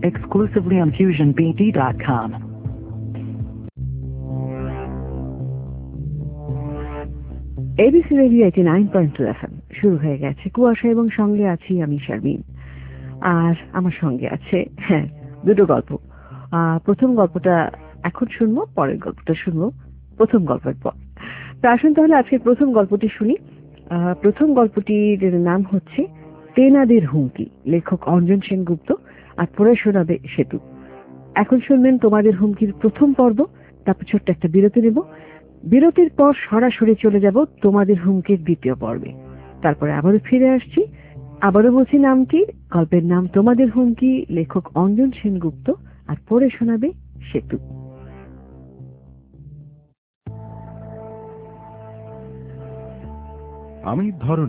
exclusively on FusionBD.com. ABC Radio 89.2 FM শুরু হয়ে গেছে কুয়াশা এবং সঙ্গে আছি আমি শারমিন। আর আমার সঙ্গে আছে দুটো গল্প। প্রথম গল্পটা এখন শুনবো, পরের গল্পটা শুনবো প্রথম গল্পের পর। তা আসুন তাহলে আজকে প্রথম গল্পটি শুনি। প্রথম গল্পটির নাম হচ্ছে তেনাদের হুমকি, লেখক অঞ্জন সেনগুপ্ত, আর পড়ে শোনাবে সেতু। এখন শুনবেন তোমাদের হুমকির প্রথম পর্ব, তারপর ছোট্ট একটা বিরতি নেব। বিরতির পর সরাসরি চলে যাব তোমাদের হুমকির দ্বিতীয় পর্বে। তারপরে আবারও ফিরে আসছি। আবারও বলছি নামটি, গল্পের নাম তোমাদের হুমকি, লেখক অঞ্জন সেনগুপ্ত, আর পড়ে শোনাবে সেতু। আমি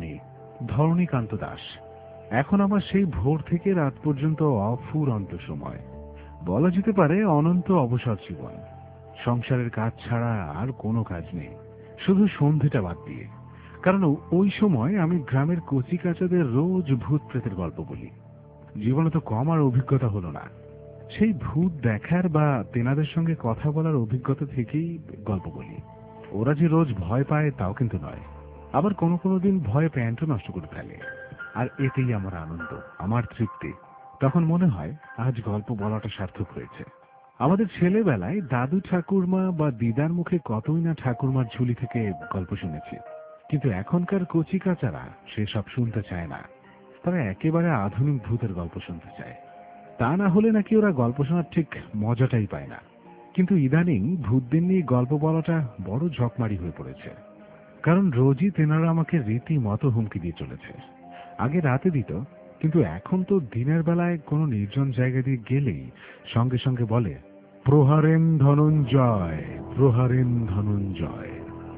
ধরণীকান্ত দাস। এখন আমার সেই ভোর থেকে রাত পর্যন্ত অফুরন্ত সময়, বলা যেতে পারে অনন্ত অবসর জীবন। সংসারের কাজ ছাড়া আর কোনো কাজ নেই, শুধু সন্ধেটা বাদ দিয়ে। কারণ ওই সময় আমি গ্রামের কচি কাচাদের রোজ ভূত প্রেতের গল্প বলি। জীবনে তো কম আর অভিজ্ঞতা হলো না, সেই ভূত দেখার বা তেনাদের সঙ্গে কথা বলার অভিজ্ঞতা থেকেই গল্প বলি। ওরা যে রোজ ভয় পায় তাও কিন্তু নয়, আবার কোনো কোনো দিন ভয়ে প্যান্টও নষ্ট করে ফেলে। আর এতেই আমার আনন্দ, আমার তৃপ্তি। তখন মনে হয় আজ গল্প বলাটা সার্থক হয়েছে। আমাদের ছেলেবেলায় দাদু ঠাকুরমা বা দিদার মুখে কতই না ঠাকুরমার ঝুলি থেকে গল্প শুনেছি, কিন্তু এখনকার কচি কাচারা সেসব শুনতে চায় না। তারা একেবারে আধুনিক ভূতের গল্প শুনতে চায়। তা না হলে নাকি ওরা গল্প শোনার ঠিক মজাটাই পায় না। কিন্তু ইদানিং ভূতদের নিয়ে গল্প বলাটা বড় ঝকমারি হয়ে পড়েছে। কারণ রোজই তেনারা আমাকে রীতিমতো হুমকি দিয়ে চলেছে। আগে রাতে দিত, কিন্তু এখন তো দিনের বেলায় কোনো নির্জন জায়গা দিয়ে গেলেই সঙ্গে সঙ্গে বলে, প্রহারেন ধনঞ্জয়, প্রহারেন ধনঞ্জয়।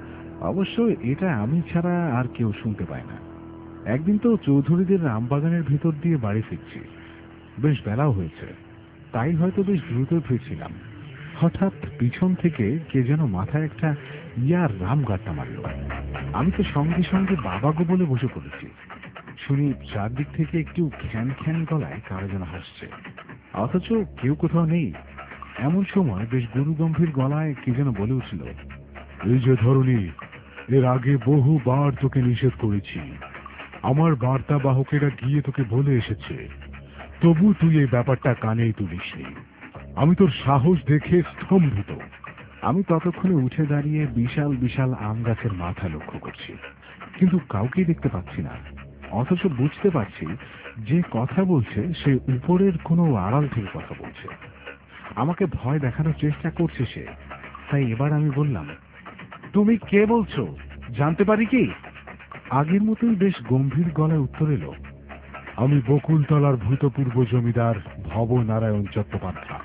অবশ্য এটা আমি ছাড়া আর কেউ শুনতে পায় না। একদিন তো চৌধুরীদের রামবাগানের ভিতর দিয়ে বাড়ি ফিরছি, বেশ বেলাও হয়েছে, তাই হয়তো বেশ দ্রুত ফিরছিলাম। হঠাৎ পিছন থেকে কে যেন মাথায় একটা ইয়ার রাম গাট্টা মারল। আমি তো সঙ্গে সঙ্গে বাবাগো বলে বসে পড়েছি। শুনি চারদিক থেকে একটু খ্যান খ্যান গলায় কারো যেন হাসছে, অথচ কেউ কোথাও নেই। এমন সময় বেশ গুরুগম্ভীর গলায় কে যেন বলে উঠল, এই যে ধরনী, এর আগে বহুবার তোকে নিষেধ করেছি, আমার বার্তা বাহকেরা গিয়ে তোকে বলে এসেছে, তবু তুই এই ব্যাপারটা কানেই তুলিসনি। আমি তোর সাহস দেখে স্তম্ভিত। আমি ততক্ষণে উঠে দাঁড়িয়ে বিশাল বিশাল আম গাছের মাথা লক্ষ্য করছি, কিন্তু কাউকেই দেখতে পাচ্ছি না। অথচ বুঝতে পারছি যে কথা বলছে সে উপরের কোনো আড়াল থেকে কথা বলছে, আমাকে ভয় দেখানোর চেষ্টা করছে সে। তাই এবার আমি বললাম, তুমি কে বলছো, জানতে পারি কি? আগের মতোই বেশ গম্ভীর গলায় উত্তর এলো, আমি বকুলতলার ভূতপূর্ব জমিদার ভবনারায়ণ চট্টোপাধ্যায়।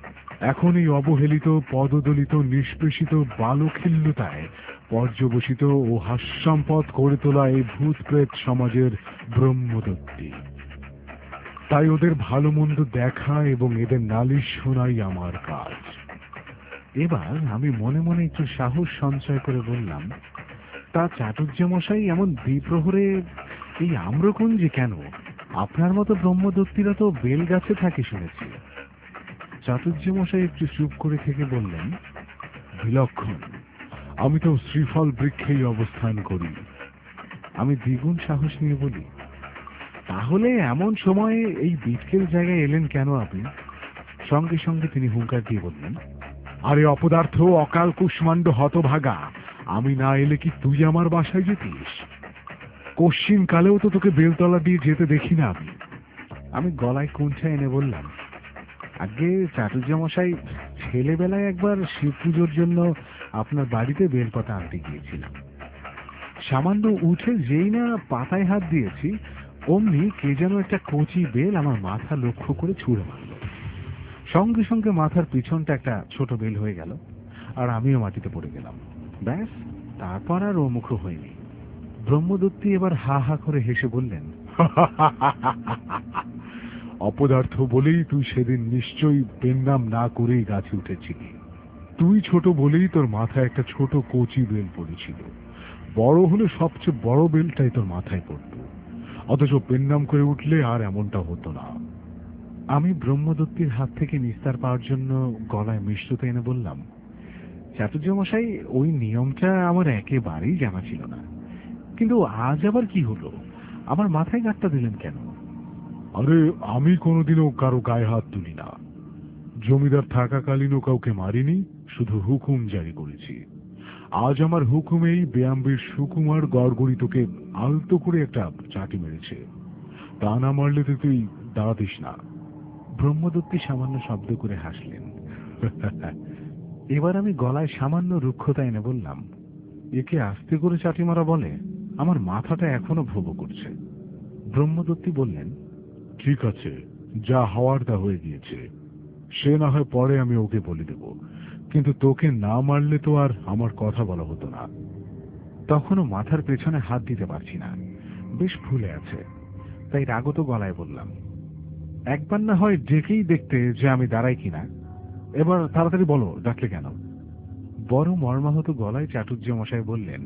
এখন এই অবহেলিত, পদদলিত, নিষ্পেষিত বালখিল্যতায় পর্যবসিত ও হাস্যম্পদ করে তোলা এই ভূত প্রেত সমাজের ব্রহ্মদত্তী। তাই ওদের ভালো মন্দ দেখা এবং এদের নালিশ শোনাই আমার কাজ। এবার আমি মনে মনে একটু সাহস সঞ্চয় করে বললাম, তা চাটুর্যমশাই এমন দ্বিপ্রহরে এই আম্রকুঞ্জে কেন? আপনার মতো ব্রহ্মদত্তীরা তো বেল গাছে থাকে শুনেছি। চাটুর্যমশাই একটু চুপ করে থেকে বললেন, বিলক্ষণ, আমি তো শ্রীফল বৃক্ষেই অবস্থান করি। আমি দ্বিগুণ সাহস নিয়ে বলি, তাহলে এমন সময়ে এই বিটকেল জায়গায় এলেন কেন আপনি? সঙ্গে সঙ্গে তিনি হুঙ্কার দিয়ে বললেন, আরে অপদার্থ, অকাল কুষ্মাণ্ড হতভাগা, আমি না এলে কি তুই আমার বাসায় যেতিস? কশ্চিন কালেও তো তোকে বেলতলা দিয়ে যেতে দেখি না আমি। আমি গলায় কুণ্ঠা এনে বললাম, আগে চাটুর্যমশাই, ছেলেবেলায় একবার শিব পুজোর জন্য আপনার বাড়িতে বেলপাতা আনতে গিয়েছিলাম। সামান্য উঠে যেই না পাতায় হাত দিয়েছি, অমনি কে যেন একটা কচি বেল আমার মাথা লক্ষ্য করে ছুঁড়ে মারল। সঙ্গে সঙ্গে মাথার পিছনটা একটা ছোট বেল হয়ে গেল, আর আমিও মাটিতে পড়ে গেলাম। ব্যাস, তারপর আর ও মুখ হয়নি। ব্রহ্মদত্তী এবার হা হা করে হেসে বললেন, অপদার্থ বলেই তুই সেদিন নিশ্চয়ই পেন্নাম না করেই গাছে উঠেছিলি। তুই ছোট বলেই তোর মাথায় একটা ছোট কচি বেল পড়েছিল। বড় হলে সবচেয়ে বড় বেলটাই তোর মাথায় পড়ত, অথচ পেন্নাম করে উঠলে আর এমনটা হতো না। আমি ব্রহ্মদত্তির হাত থেকে নিস্তার পাওয়ার জন্য গলায় মিষ্টতা এনে বললাম, চাটুর্যমশাই, ওই নিয়মটা আমার একেবারেই জানা ছিল না, কিন্তু আজ আবার কি হলো? আমার মাথায় গাঁটটা দিলেন কেন? আরে, আমি কোনোদিনও কারো গায়ে হাত তুলি না। জমিদার থাকাকালীনও কাউকে মারিনি, শুধু হুকুম জারি করেছি। আজ আমার হুকুমেই বেয়াম্বির সুকুমার গড়গড়ি তোকে আলতো করে একটা চাটি মেরেছে। তা না মারলে তো তুই দাঁড়াতিস না। ব্রহ্মদত্তি সামান্য শব্দ করে হাসলেন। এবার আমি গলায় সামান্য রুক্ষতা এনে বললাম, একে আস্তে করে চাটি মারা বলে? আমার মাথাটা এখনো ভোগ করছে। ব্রহ্মদত্তি বললেন, ঠিক আছে, যা হওয়ার তা হয়ে গিয়েছে। সে না হয় পরে আমি ওকে বলে দেব, কিন্তু তোকে না মারলে তো আর আমার কথা বলা হতো না। তখনও মাথার পেছনে হাত দিতে পারছি না, বেশ ফুলে আছে। তাই রাগত গলায় বললাম, একবার না হয় ডেকেই দেখতে যে আমি দাঁড়াই কিনা। এবার তাড়াতাড়ি বলো, ডাকলে কেন? বড় মর্মাহত গলায় চাটুর্যমশাই বললেন,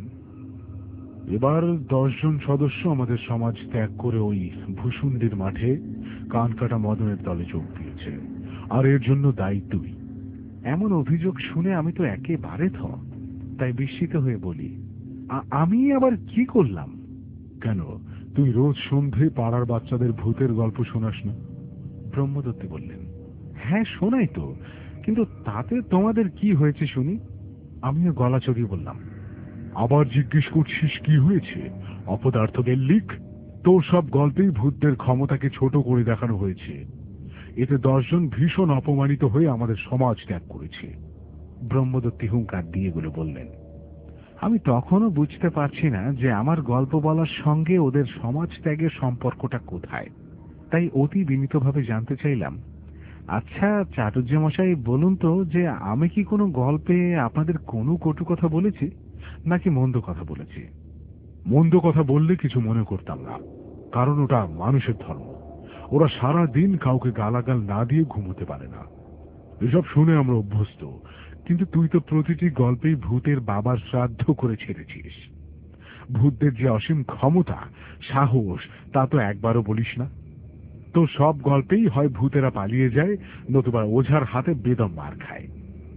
এবার 10 জন সদস্য আমাদের সমাজ ত্যাগ করে ওই ভূসুন্ডির মাঠে কান কাটা মদনের দলে যোগ দিয়েছে, আর এর জন্য দায়ী তুই। এমন অভিযোগ শুনে আমি তো একেবারে তাই বিস্মিত হয়ে বলি, আমি আবার কি করলাম? কেন, তুই রোজ সন্ধে পাড়ার বাচ্চাদের ভূতের গল্প শোনাস না? ব্রহ্মদত্তি বললেন, হ্যাঁ শোনাই তো, কিন্তু তাতে তোমাদের কি হয়েছে শুনি? আমিও গলা চড়িয়ে বললাম, আবার জিজ্ঞেস করছিস কি হয়েছে? অপদার্থ গেল্লিক, তোর সব গল্পেই ভূতদের ক্ষমতাকে ছোট করে দেখানো হয়েছে। এতে 10 জন ভীষণ অপমানিত হয়ে আমাদের সমাজ ত্যাগ করেছে। ব্রহ্মদত্তি হুঙ্কার দিয়ে এগুলো বললেন। আমি তখনও বুঝতে পারছি না যে আমার গল্প বলার সঙ্গে ওদের সমাজ ত্যাগের সম্পর্কটা কোথায়। তাই অতি বিনীতভাবে জানতে চাইলাম, আচ্ছা চাটুর্যমশাই, বলুন তো যে আমি কি কোনো গল্পে আপনাদের কোনো কটু কথা বলেছি, নাকি মন্দ কথা বলেছি? মন্দ কথা বললে কিছু মনে করতাম না, কারণ ওটা মানুষের ধর্ম। ওরা সারা দিন কাউকে গালাগাল না দিয়ে ঘুমোতে পারে না। এসব শুনে আমরা অভ্যস্ত, কিন্তু তুই তো প্রতিটি গল্পেই ভূতের বাবার শ্রাদ্ধ করে ছেড়েছিস। ভূতদের যে অসীম ক্ষমতা, সাহস, তা তো একবারও বলিস না। তো সব গল্পেই হয় ভূতেরা পালিয়ে যায়, নতুবা ওঝার হাতে বেদম মার খায়।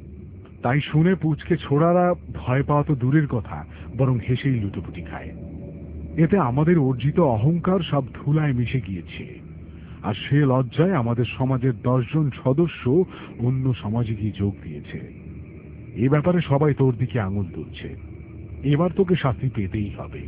তাই শুনে পুচকে ছোড়ারা ভয় পাওয়া তো দূরের কথা, বরং হেসেই লুটোপুটি খায়। এতে আমাদের অর্জিত অহংকার সব ধুলায় মিশে গিয়েছে, আর সে লজ্জায় আমাদের সমাজের 10 জন সদস্য অন্য সমাজে গিয়ে যোগ দিয়েছে। এ ব্যাপারে সবাই তোর দিকে আঙুল তুলছে। এবার তোকে শাস্তি পেতেই হবে।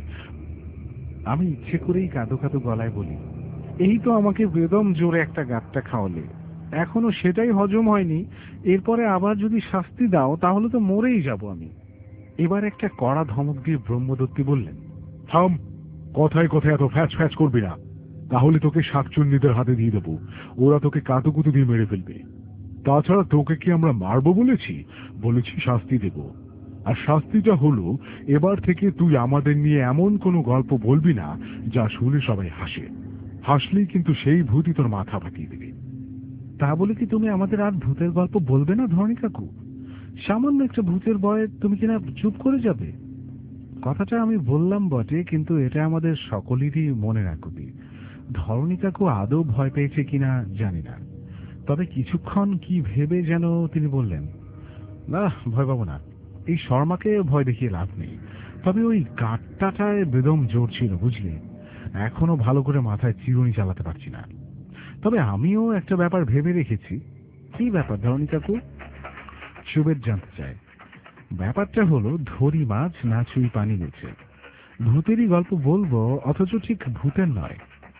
আমি ইচ্ছে করেই কাঁদো কাঁদো গলায় বলি, এই তো আমাকে বেদম জোরে একটা গাঁটটা খাওয়ালে, এখনো সেটাই হজম হয়নি, এরপরে আবার যদি শাস্তি দাও তাহলে তো মরেই যাব আমি। এবার একটা কড়া ধমক দিয়ে ব্রহ্মদত্তি বললেন, থাম, কথায় কথায় এত ফ্যাচ ফ্যাচ করবি না, তাহলে তোকে শাকচুন্নিদের হাতে দিয়ে দেবো। ওরা তোকে কাতুকুতু দিয়ে মেরে ফেলবে। তাছাড়া তোকে কি আমরা মারবো বলেছি? বলেছি শাস্তি দেব। আর শাস্তিটা হলো, এবার থেকে তুই আমাদের নিয়ে এমন কোনো গল্প বলবি না যা শুনে সবাই হাসে। হাসলেই কিন্তু সেই ভূতই তোর মাথা ফাটিয়ে দেবে। তা বলে কি তুমি আমাদের আর ভূতের গল্প বলবে না ধরণী কাকু? সামান্য একটা ভূতের ভয়ে তুমি কিনা চুপ করে যাবে? কথাটা আমি বললাম বটে, কিন্তু এটা আমাদের সকলেরই মনে রাখবি। ধরণী কাকু আদৌ ভয় পেয়েছে কিনা জানি না, তবে কিছুক্ষণ কি ভেবে যেন তিনি বললেন, না ভয় পাবো না, এই শর্মাকে ভয় দেখিয়ে লাভ নেই। তবে ওই গাঁটটাটায় বেদম জোর ছিল বুঝলি, এখনো ভালো করে মাথায় চিরুনি চালাতে পারছি না। তবে আমিও একটা ব্যাপার ভেবে রেখেছি। কি ব্যাপার ধরণী কাকু? সুবেদ জানতে চায়। ব্যাপারটা হলো, ধরি মাছ না ছুঁই পানি নিচে। ভূতেরই গল্প বলবো, অথচ ঠিক ভূতের নয়।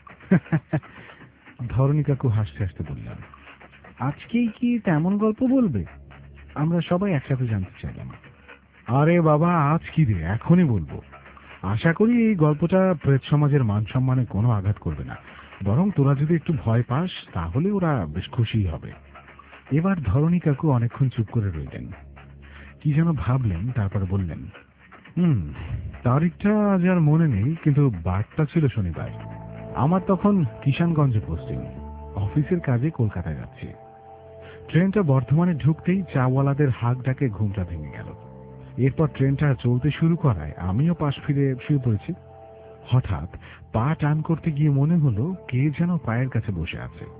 ধরণী কাকু হাসতে হাসতে বললাম, আজকেই কি তেমন গল্প বলবে? আমরা সবাই একসাথে জানতে চাইলাম। আরে বাবা, আজ কি রে, এখনই বলবো। আশা করি এই গল্পটা প্রেত সমাজের মান সম্মানে কোনো আঘাত করবে না, বরং তোরা যদি একটু ভয় পাস তাহলে ওরা বেশ খুশিই হবে। এবার ধরণী কাকু অনেকক্ষণ চুপ করে রইলেন, কি যেন ভাবলেন, তারপর বললেন, তারিখটা আজ আর মনে নেই, কিন্তু বারটা ছিল শনিবার। আমার তখন কিষানগঞ্জে পোস্টিং, অফিসের কাজে কলকাতায় যাচ্ছি। ট্রেনটা বর্ধমানে ঢুকতেই চাওয়ালাদের হাঁক ডাকে ঘুমটা ভেঙে গেল। এরপর ট্রেনটা চলতে শুরু করায় আমিও পাশ ফিরে শুয়ে পড়েছি। হঠাৎ পা টান করতে গিয়ে মনে হলো কে যেন পায়ের কাছে বসে আছে।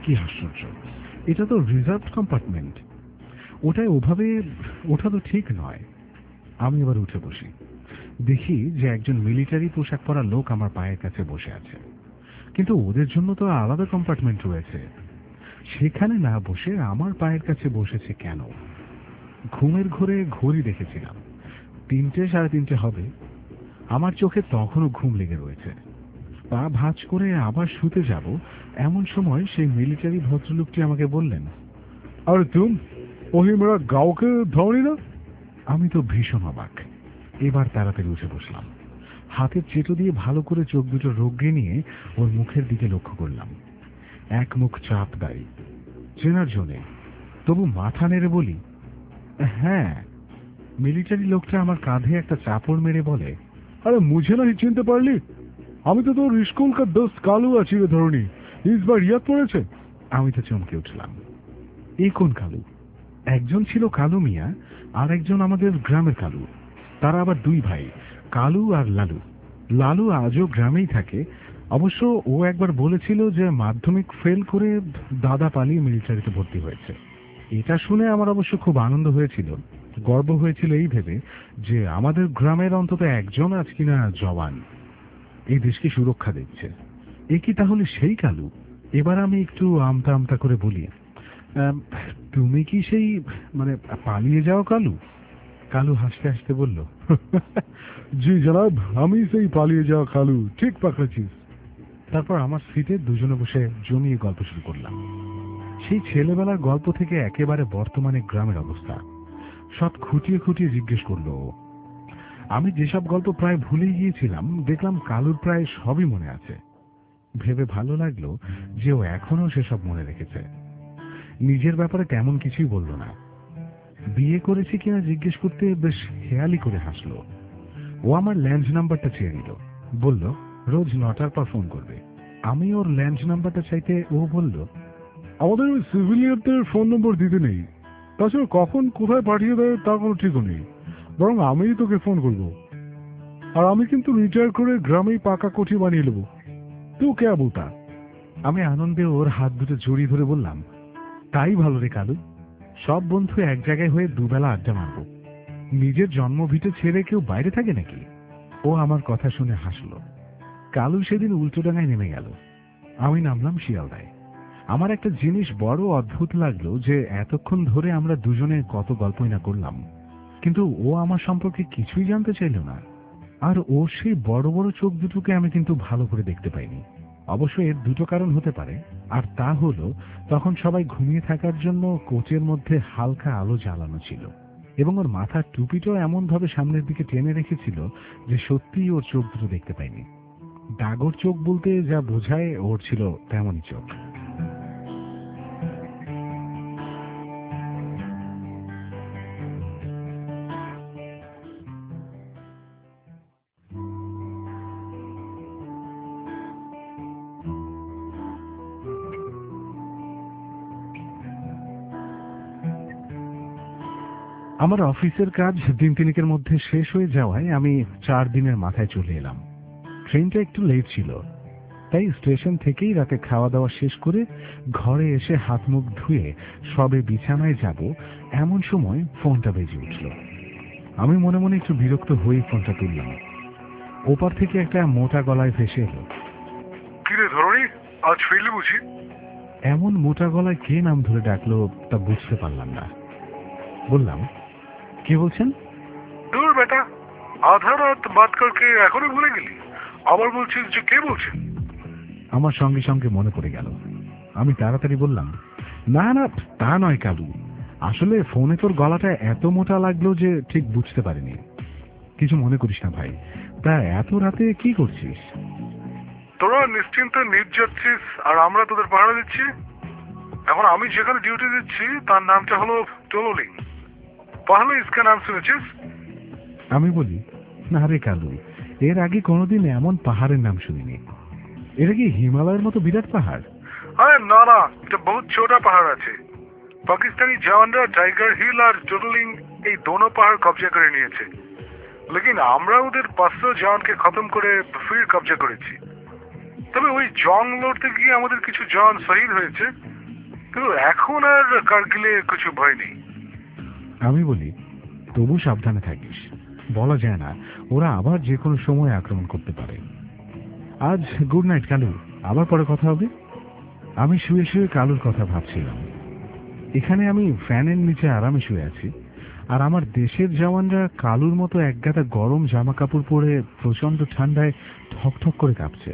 কি আশ্চর্য, এটা তো রিজার্ভ কম্পার্টমেন্ট, ওটাই ওভাবে ওঠা তো ঠিক নয়। আমি এবার উঠে বসি, দেখি যে একজন মিলিটারি পোশাক পরা লোক আমার পায়ের কাছে বসে আছে, কিন্তু ওদের জন্য তো আলাদা কম্পার্টমেন্ট রয়েছে। সেখানে না বসে আমার পায়ের কাছে বসেছে কেন? ঘুমের ঘোরে ঘড়ি দেখেছিলাম, 3টে সাড়ে 3টে হবে। আমার চোখে তখনও ঘুম লেগে রয়েছে। পা ভাঁজ করে আবার শুতে যাব, এমন সময় সেই মিলিটারি ভদ্রলোকটি আমাকে বললেন, আরে ওহি মেরা গাঁওকে ধরি না? আমি তো ভীষণ অবাক। এবার তাড়াতাড়ি উঠে বসলাম, হাতের চেটো দিয়ে ভালো করে চোখ দুটো রোগড়ে নিয়ে ওর মুখের দিকে লক্ষ্য করলাম। এক মুখ চাপ দাড়ি, চেনার জন্যে, তবু মাথা নেড়ে বলি, হ্যাঁ। মিলিটারি লোকটা আমার কাঁধে একটা চাপড় মেরে বলে, আরে মুঝে না চিনতে পারলি? আমি তো তোর স্কুল কা দোস্ত কালু আছি রে ধরনি, ইসবার ইয়াদ পড়েছে? আমি তো চমকে উঠলাম। এই কোন কালু? একজন ছিল কালু মিয়া, আর একজন আমাদের গ্রামের কালু। তারা আবার 2 ভাই, কালু আর লালু। লালু আজও গ্রামেই থাকে। অবশ্য ও একবার বলেছিল যে মাধ্যমিক ফেল করে দাদা পালিয়ে মিলিটারিতে ভর্তি হয়েছে। এটা শুনে আমার অবশ্য খুব আনন্দ হয়েছিল, গর্ব হয়েছিল এই ভেবে যে আমাদের গ্রামের অন্তত একজন আজ কিনা জওয়ান, এই দেশকে সুরক্ষা দিচ্ছে। এ কি তাহলে সেই কালু? এবার আমি একটু আমতা আমতা করে বলি, তুমি কি সেই মানে পালিয়ে যাও কালু? কালু হাসতে হাসতে বলল, জি জনাব, আমি সেই পালিয়ে যাওয়া কালু, ঠিক পাকড়েছিস। তারপর আমার সিটে দুজনে বসে জমিয়ে গল্প শুরু করলাম। সেই ছেলেবেলার গল্প থেকে একেবারে বর্তমানে গ্রামের অবস্থা সব খুঁটিয়ে খুঁটিয়ে জিজ্ঞেস করলো ও। আমি যেসব গল্প প্রায় ভুলে গিয়েছিলাম, দেখলাম কালুর প্রায় সবই মনে আছে। ভেবে ভালো লাগলো যে ও এখনো সেসব মনে রেখেছে। নিজের ব্যাপারে তেমন কিছুই বলল না। বিয়ে করেছি কিনা জিজ্ঞেস করতে বেশ হেয়ালি করে হাসলো। ও আমার ল্যান্ড নাম্বারটা চেয়ে নিল, বলল রোজ 9টার পর ফোন করবে। আমি ওর ল্যান্ড নাম্বারটা চাইতে ও বলল, আমাদের ওই সিভিলিয়ানদের ফোন নম্বর দিতে নেই, তাছাড়া কখন কোথায় পাঠিয়ে দেয় তার কোনো ঠিকও নেই, বরং আমিই তোকে ফোন করব। আর আমি কিন্তু রিটায়ার করে গ্রামেই পাকা কোঠি বানিয়ে নেবো, তুই কে বুতা। আমি আনন্দে ওর হাত দুটো জড়িয়ে ধরে বললাম, তাই ভালো রে কালু, সব বন্ধু এক জায়গায় হয়ে দুবেলা আড্ডা মারব। নিজের জন্মভিটে ছেড়ে কেউ বাইরে থাকে নাকি? ও আমার কথা শুনে হাসলো। কালু সেদিন উল্টোডাঙায় নেমে গেল, আমি নামলাম শিয়ালদায়। আমার একটা জিনিস বড় অদ্ভুত লাগলো যে এতক্ষণ ধরে আমরা দুজনে কত গল্পই না করলাম, কিন্তু ও আমার সম্পর্কে কিছুই জানতে চাইল না। আর ওর সেই বড় বড় চোখ দুটোকে আমি কিন্তু ভালো করে দেখতে পাইনি। অবশ্য এর দুটো কারণ হতে পারে, আর তা হলো তখন সবাই ঘুমিয়ে থাকার জন্য কোচের মধ্যে হালকা আলো জ্বালানো ছিল, এবং ওর মাথার টুপিটাও এমন ভাবে সামনের দিকে টেনে রেখেছিল যে সত্যিই ওর চোখ দুটো দেখতে পাইনি। ডাগর চোখ বলতে যা বোঝায় ওর ছিল তেমনই চোখ। আমার অফিসের কাজ 3-3 মধ্যে শেষ হয়ে যাওয়ায় আমি 4 দিনের মাথায় চলে এলাম। ট্রেনটা একটু লেট ছিল, তাই স্টেশন থেকেই রাতে খাওয়া দাওয়া শেষ করে ঘরে এসে হাত মুখ ধুয়ে সবে বিছানায় যাব, এমন সময় ফোনটা বেজে উঠল। আমি মনে মনে একটু বিরক্ত হয়ে ফোনটা তুললাম। ওপার থেকে একটা মোটা গলায় ভেসে এলো, কিরে ধরনি, আজ ফিরলি বুঝি? এমন মোটা গলায় কে নাম ধরে ডাকলো তা বুঝতে পারলাম না। বললাম, কে বলছেন? দূর বেটা, আধা রাত বাদ করকে এখনই ভুলে গেলি? আবার বলছিস যে কে বলছেন? আমার সঙ্গে সঙ্গে মনে পড়ে গেল। আমি তাড়াতাড়ি বললাম, না না, তা নয় কালু, আসলে ফোনে তোর গলাটা এত মোটা লাগলো যে ঠিক বুঝতে পারিনি। কিছু মনে করিস না ভাই, তা এত রাতে কি করছিস? তোরা নিশ্চিন্তে নিজ যাচ্ছিস আর আমরা তোদের পাহারা দিচ্ছি। এখন আমি যেখানে ডিউটি দিচ্ছি তার নামটা হলো টোলোলিং। পাহাড়ে ইসকা নাম শুনেছিস? আমি বলি, না রে কালু, এর আগে কোনোদিন এমন পাহাড়ের নাম শুনিনি। এটা কি হিমালয়ের মতো বিরাট পাহাড়? আরে না না, এটা বহুত ছোটা পাহাড় আছে। পাকিস্তানি জওয়ানরা টাইগার হিল আর টোলোলিং এই দোনো পাহাড় কবজা করে নিয়েছে, লেকিন আমরা ওদের 500 জওয়ানকে খতম করে ফির কবজা করেছি। তবে ওই জং লড়তে গিয়ে আমাদের কিছু জওয়ান শহীদ হয়েছে, কিন্তু এখন আর কার্গিলে কিছু ভয় নেই। আমি বলি, তবু সাবধানে থাকিস। বলা যায় না, ওরা আবার যে কোনো সময় আক্রমণ করতে পারে। আজ গুড নাইট কালু, আবার পরে কথা হবে। আমি শুয়ে শুয়ে কালুর কথা ভাবছিলাম। এখানে আমি ফ্যানের নিচে আরামে শুয়ে আছি, আর আমার দেশের জওয়ানরা কালুর মতো একগাদা গরম জামা কাপড় পরে প্রচন্ড ঠান্ডায় ঠকঠক করে কাঁপছে।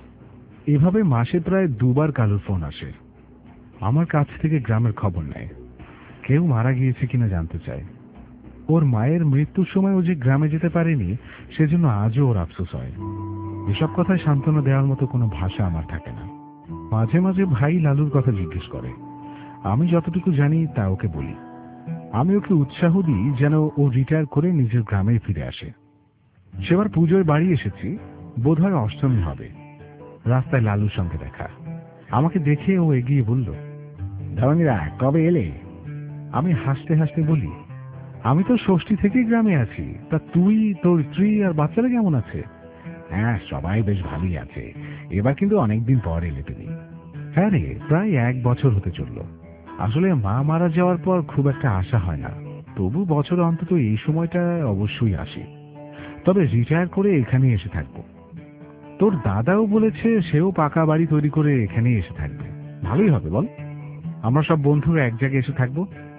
এভাবে মাসে প্রায় 2 বার কালুর ফোন আসে। আমার কাছ থেকে গ্রামের খবর নেয়, কেউ মারা গিয়েছে কিনা জানতে চায়। ওর মায়ের মৃত্যুর সময় ও যে গ্রামে যেতে পারেনি, সেজন্য আজও ওর আফসোস হয়। এসব কথায় সান্ত্বনা দেওয়ার মতো কোনো ভাষা আমার থাকে না। মাঝে মাঝে ভাই লালুর কথা জিজ্ঞেস করে, আমি যতটুকু জানি তা ওকে বলি। আমি ওকে উৎসাহ দিই যেন ও রিটায়ার করে নিজের গ্রামে ফিরে আসে। সেবার পুজোয় বাড়ি এসেছি, বোধহয় অষ্টমী হবে। রাস্তায় লালুর সঙ্গে দেখা। আমাকে দেখে ও এগিয়ে বলল, ধরনীরা কবে এলে? আমি হাসতে হাসতে বলি, আমি তো ষষ্ঠী থেকেই গ্রামে আছি। তা তুই, তোর স্ত্রী আর বাচ্চারা কেমন আছে? হ্যাঁ, সবাই বেশ ভালোই আছে। এবার কিন্তু অনেকদিন পর এলে তুমি। হ্যাঁ রে, প্রায় 1 বছর হতে চলল। আসলে মা মারা যাওয়ার পর খুব একটা আশা হয় না, তবু বছরে অন্তত এই সময়টা অবশ্যই আসে। তবে রিটায়ার করে এখানেই এসে থাকবো। তোর দাদাও বলেছে সেও পাকা বাড়ি তৈরি করে এখানেই এসে থাকবে। ভালোই হবে বল, আমরা সব বন্ধুরা এক জায়গায় এসে থাকবো।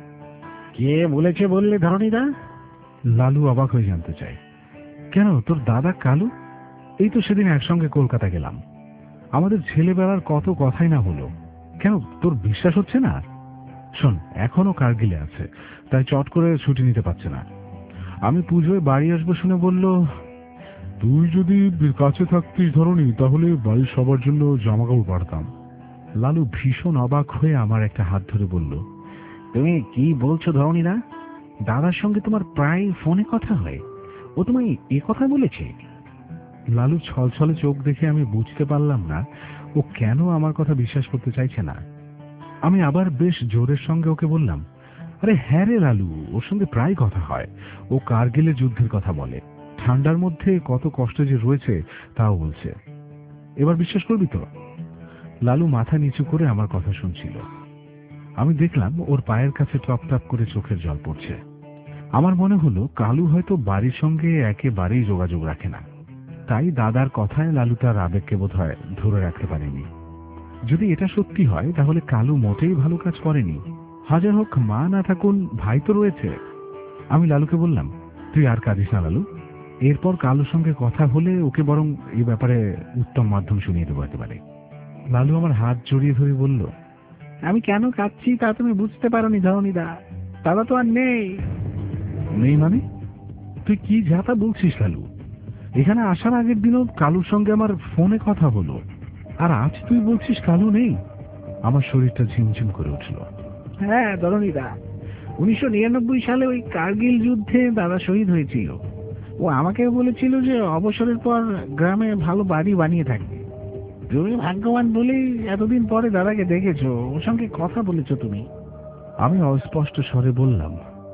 কে বলেছে বললে ধরণীদা? লালু অবাক হয়ে জানতে চায়। কেন, তোর দাদা কালু? এই তো সেদিন একসঙ্গে কলকাতা গেলাম। আমাদের ছেলেবেলার কত কথাই না হলো। কেন, তোর বিশ্বাস হচ্ছে না? শোন, এখনো কার্গিলে আছে, তাই চট করে ছুটি নিতে পারছে না। আমি পুজোয় বাড়ি আসবো শুনে বলল, তুই যদি কাছে থাকতিস ধরনি, তাহলে বাড়ির সবার জন্য জামা কাপড় পাঠাতাম। লালু ভীষণ অবাক হয়ে আমার একটা হাত ধরে বলল, তুমি কি বলছো ধরনীদা? দাদার সঙ্গে তোমার প্রায় ফোনে কথা হয়, ও তোমায় এ কথা বলেছে? লালু ছলছলে চোখ দেখে আমি বুঝতে পারলাম না ও কেন আমার কথা বিশ্বাস করতে চাইছে না। আমি আবার বেশ জোরের সঙ্গে ওকে বললাম, আরে হ্যাঁ রে লালু, ওর সঙ্গে প্রায় কথা হয়। ও কার্গিলে যুদ্ধের কথা বলে, ঠান্ডার মধ্যে কত কষ্ট যে রয়েছে তাও বলছে। এবার বিশ্বাস করবি তো? লালু মাথা নিচু করে আমার কথা শুনছিল। আমি দেখলাম ওর পায়ের কাছে টপ টপ করে চোখের জল পড়ছে। আমার মনে হলো কালু হয়তো বাড়ির সঙ্গে একেবারেই যোগাযোগ রাখে না, তাই দাদার কথায় লালু তার আবেগকে বোধহয় ধরে রাখতে পারেনি। যদি এটা সত্যি হয়, তাহলে কালু মোটেই ভালো কাজ করেনি। হাজার হোক মা না থাকুন, ভাই তো রয়েছে। আমি লালুকে বললাম, তুই আর কাঁদিস না লালু, এরপর কালুর সঙ্গে কথা হলে ওকে বরং এই ব্যাপারে উত্তম মাধ্যম শুনিয়ে দেবো একেবারে। লালু আমার হাত জড়িয়ে ধরে বলল, আমি কেন কাঁদছি তা তুমি বুঝতে পারোনি ধরনীদা, দাদা তো আর নেই। নেই মানে? তুই কি যাতা বলছিস লালু? এখানে আসার আগের দিনও কালুর সঙ্গে আমার ফোনে কথা হলো, আর আজ তুই বলছিস কালু নেই? আমার শরীরটা ঝিমঝিম করে উঠল। হ্যাঁ ধরনীদা, 1999 সালে ওই কার্গিল যুদ্ধে দাদা শহীদ হয়েছিল। ও আমাকে বলেছিল যে অবসরের পর গ্রামে ভালো বাড়ি বানিয়ে থাকবে। তুমি ভাগ্যবান বলেই এতদিন পরে দাদাকে দেখেছো, ওর সঙ্গে কথা বলেছো তুমি। আমি অস্পষ্ট স্বরে বললাম,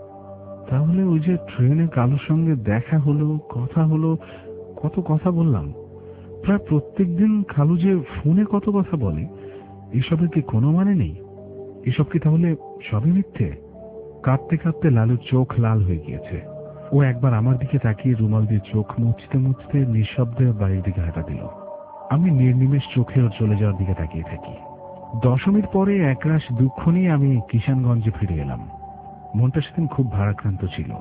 তাহলে ওই যে ট্রেনে কালুর সঙ্গে দেখা হলো, কথা হলো, কত কথা বললাম, প্রায় প্রত্যেকদিন কালু যে ফোনে কত কথা বলে, এসবের কি কোনো মানে নেই? এসব কি তাহলে সবই মিথ্যে? কাঁদতে কাঁদতে লালুর চোখ লাল হয়ে গিয়েছে। ও একবার আমার দিকে তাকিয়ে রুমাল দিয়ে চোখ মুছতে মুছতে নিঃশব্দে বাড়ির দিকে হাঁটা দিল। আমি নির্নিমেষ চোখে ওর চলে যাওয়ার দিকে তাকিয়ে থাকি। দশমীর পরে একরাশ দুঃখ নিয়ে আমি কিষানগঞ্জে ফিরে এলাম। মনটা সেদিন খুব ভারাক্রান্ত ছিল,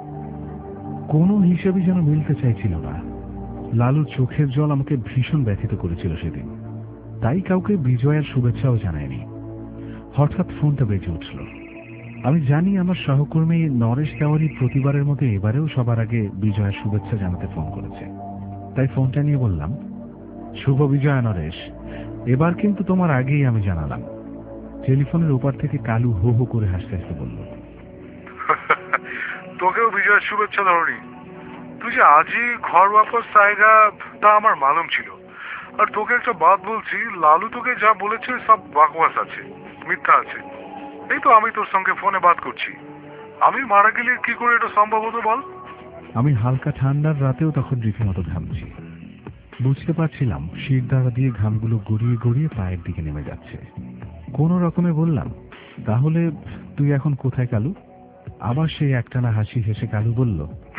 কোনো হিসাবই যেন মিলতে চাইছিল না। লালুর চোখের জল আমাকে ভীষণ ব্যথিত করেছিল সেদিন, তাই কাউকে বিজয়ের শুভেচ্ছাও জানায়নি। হঠাৎ ফোনটা বেজে উঠল। আমি জানি আমার সহকর্মী নরেশ তেওয়ারি প্রতিবারের মতো এবারেও সবার আগে বিজয়ের শুভেচ্ছা জানাতে ফোন করেছে, তাই ফোনটা নিয়ে বললাম, শুভ বিজয়া নরেশ, এবার কিন্তু তোমার আগেই আমি জানালাম। টেলিফোনের ওপার থেকে কালু হো হো করে হাসতে হাসতে বলল, তোকেও বিজয়ের শুভেচ্ছা ধরনি। তুই যে আজই ঘর বাপস জায়গা তা আমার মালুম ছিল। আর তোকে একটা বাত বলছি, লালু তোকে যা বলেছে সব বাকওয়াস আছে, মিথ্যা আছে। এই তো আমি তোর সঙ্গে ফোনে বাত করছি, আমি মারা গেলে কি করে এটা সম্ভব হতো বল? আমি হালকা ঠান্ডার রাতেও তখন রীতিমতো ঘামছি। বুঝতে পারছিলাম শির দ্বারা দিয়ে ঘামগুলো গড়িয়ে গড়িয়ে পায়ের দিকে নেমে যাচ্ছে। কোনো রকমে বললাম, তাহলে তুই এখন কোথায় কালু? আবার সেই একটানা হাসি হেসে কালু বলল,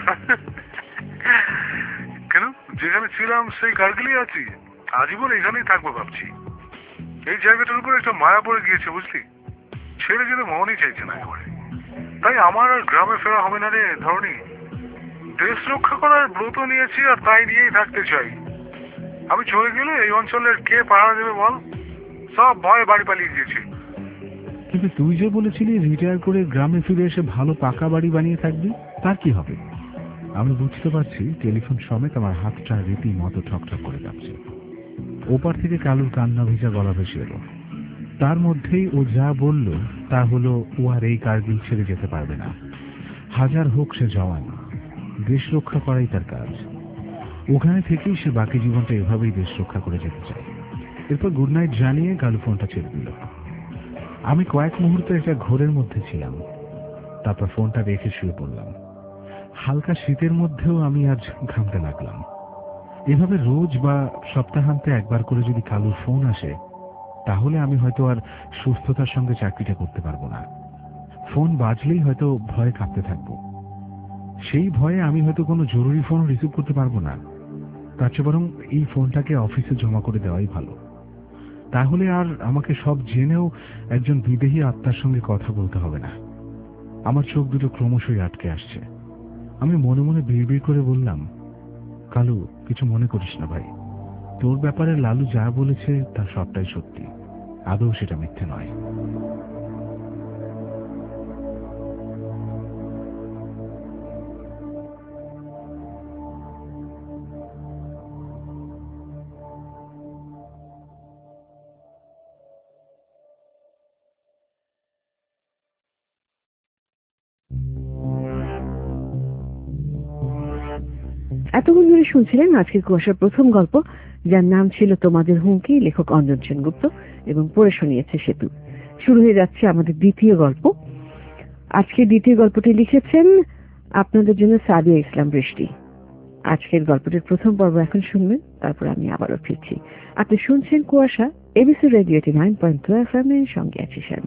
কেন, যেখানে ছিলাম সেই কারগিলই আছি, আজীবন এখানেই থাকবো ভাবছি। এই জায়গাটার উপর একটা মায়া পড়ে গিয়েছে বুঝলি, ছেড়ে যেতে মনই চাইছে না একেবারে। তাই আমার আর গ্রামে ফেরা হবে না রে ধরনী। দেশ রক্ষা করার ব্রত নিয়েছি আর তাই নিয়েই থাকতে চাই। আমি চলে গেলে এই অঞ্চলের কে পাহারা দেবে বল? সব ভয়ে বাড়ি পালিয়ে গিয়েছে। কিন্তু তুই যে বলেছিলি রিটায়ার করে গ্রামে ফিরে এসে ভালো পাকা বাড়ি বানিয়ে থাকবি, তার কি হবে? আমি বুঝতে পারছি টেলিফোন সমেত আমার হাতটা রীতিমতো ঠকঠক করে যাচ্ছে। ওপার থেকে কালুর কান্না ভিজা গলা ভেসে এলো। তার মধ্যেই ও যা বলল তা হলো, ও আর এই কারগিল ছেড়ে যেতে পারবে না। হাজার হোক সে জওয়ান, দেশ রক্ষা করাই তার কাজ। ওখানে থেকেই সে বাকি জীবনটা এভাবেই দেশ রক্ষা করে যেতে চায়। এরপর গুড নাইট জানিয়ে কালু ফোনটা ছেড়ে দিল। আমি কয়েক মুহূর্ত একটা ঘোরের মধ্যে ছিলাম, তারপর ফোনটা রেখে শুয়ে পড়লাম। হালকা শীতের মধ্যেও আমি আজ ঘামতে লাগলাম। এভাবে রোজ বা সপ্তাহান্তে একবার করে যদি কালুর ফোন আসে, তাহলে আমি হয়তো আর সুস্থতার সঙ্গে চাকরিটা করতে পারবো না। ফোন বাজলেই হয়তো ভয়ে কাঁপতে থাকবো। সেই ভয়ে আমি হয়তো কোনো জরুরি ফোন রিসিভ করতে পারবো না। তার চেয়ে বরং এই ফোনটাকে অফিসে জমা করে দেওয়াই ভালো। তাহলে আর আমাকে সব জেনেও একজন বিদেহী আত্মার সঙ্গে কথা বলতে হবে না। আমার চোখ দুটো ক্রমশই আটকে আসছে। আমি মনে মনে বিড়বিড় করে বললাম, কালু, কিছু মনে করিস না ভাই। তোর ব্যাপারে লালু যা বলেছে তা সবটাই সত্যি, আদৌ সেটা মিথ্যে নয়। এতক্ষণ ধরে শুনছিলেন আজকের কুয়াশার প্রথম গল্প, যার নাম ছিল তোমাদের হুমকি, লেখক অঞ্জন সেনগুপ্ত, এবং পড়ে শুনিয়েছে সেতু। শুরু হয়ে যাচ্ছে আমাদের দ্বিতীয় গল্প। আজকে দ্বিতীয় গল্পটি লিখেছেন আপনাদের জন্য সাদিয়া ইসলাম বৃষ্টি। আজকের গল্পটির প্রথম পর্ব এখন শুনবেন, তারপর আমি আবারও ফিরছি। আপনি শুনছেন কুয়াশা, এবিসি রেডিও 89.2 FM এর সঙ্গে আছি শারমি।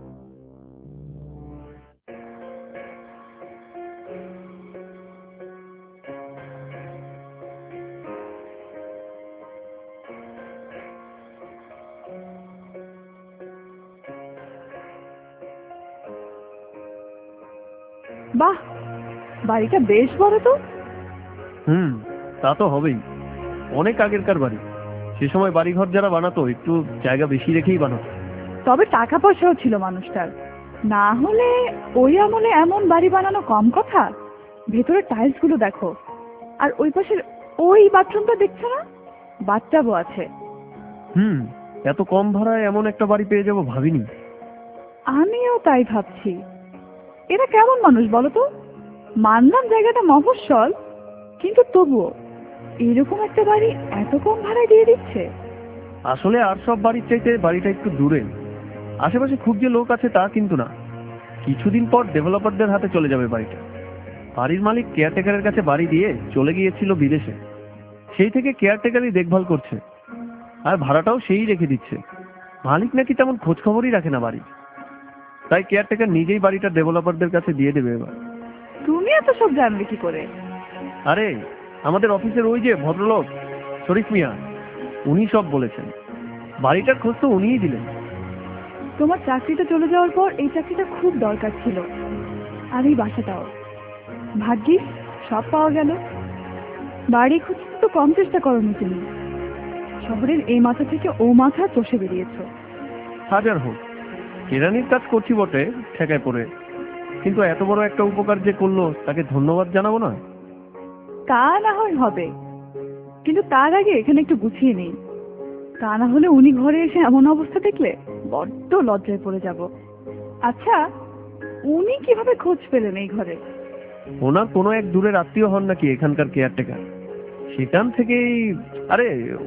বাহ, বাড়িটা বেশ বড় তো। তা তো হবেই। অনেক আগেরকার বাড়ি। সে সময় বাড়িঘর যারা বানাতো একটু জায়গা বেশি রেখেই বানাতো। তবে টাকা পয়সাও ছিল মানুষটার, না হলে ওই আমলে এমন বাড়ি বানানো কম কথা। ভেতরে টাইলস গুলো দেখো, আর ওই পাশের ওই বাথরুমটা দেখছো না, বাথটাবও আছে। এত কম ভাড়ায় এমন একটা বাড়ি পেয়ে যাবো ভাবিনি। আমিও তাই ভাবছি। এরা কেমন মানুষ বলো তো? মানলাম জায়গাটা মফস্বল, কিন্তু তবুও এরকম একটা বাড়ি এত কম ভাড়ায় দিয়ে দিচ্ছে। আসলে আর সব বাড়ির চাইতে বাড়িটা একটু দূরে। আশেপাশে খুব যে লোক আছে তা কিন্তু না। কিছুদিন পর ডেভেলপারদের হাতে চলে যাবে বাড়িটা। বাড়ির মালিক কেয়ারটেকারের কাছে বাড়ি দিয়ে চলে গিয়েছিল বিদেশে। সেই থেকে কেয়ারটেকারই দেখভাল করছে, আর ভাড়াটাও সেই রেখে দিচ্ছে। মালিক নাকি তেমন খোঁজ খবরই রাখে না বাড়ি, তাই কেয়ারটেকার নিজেই বাড়িটা ডেভেলপারদের কাছে দিয়ে দেবে এবার। তুমি এত সব জানলে কি করে? আরে আমাদের অফিসের ওই যে ভদ্রলোক শরীফ মিয়া, উনি সব বলেছেন। বাড়িটার খোঁজ তো উনিই দিলেন। তোমার চাকরিটা চলে যাওয়ার পর এই চাকরিটা খুব দরকার ছিল, আর এই বাসাটাও। ভাগ্যিস সব পাওয়া গেল। বাড়ি খুঁজতে তো কম চেষ্টা করোনি তুমি। শহরের এই মাথা থেকে ও মাথা চষে বেরিয়েছো। হাজার হোক, কেরানির কাজ করছি বটে ঠেকায় পড়ে, কিন্তু এত বড় একটা উপকার যে করলো তাকে ধন্যবাদ জানাবো না? তা না হয় হবে, কিন্তু তার আগে এখানে একটু গুছিয়ে নেই। তা না হলে উনি ঘরে এসে এমন অবস্থা দেখলে বড্ড লজ্জায় পড়ে যাব। আচ্ছা, উনি কিভাবে খোঁজ পেলেন এই ঘরে? ওনার কোনো এক দূরের আত্মীয় হন নাকি এখানকার কেয়ারটেকার। সেখান থেকেই। আরে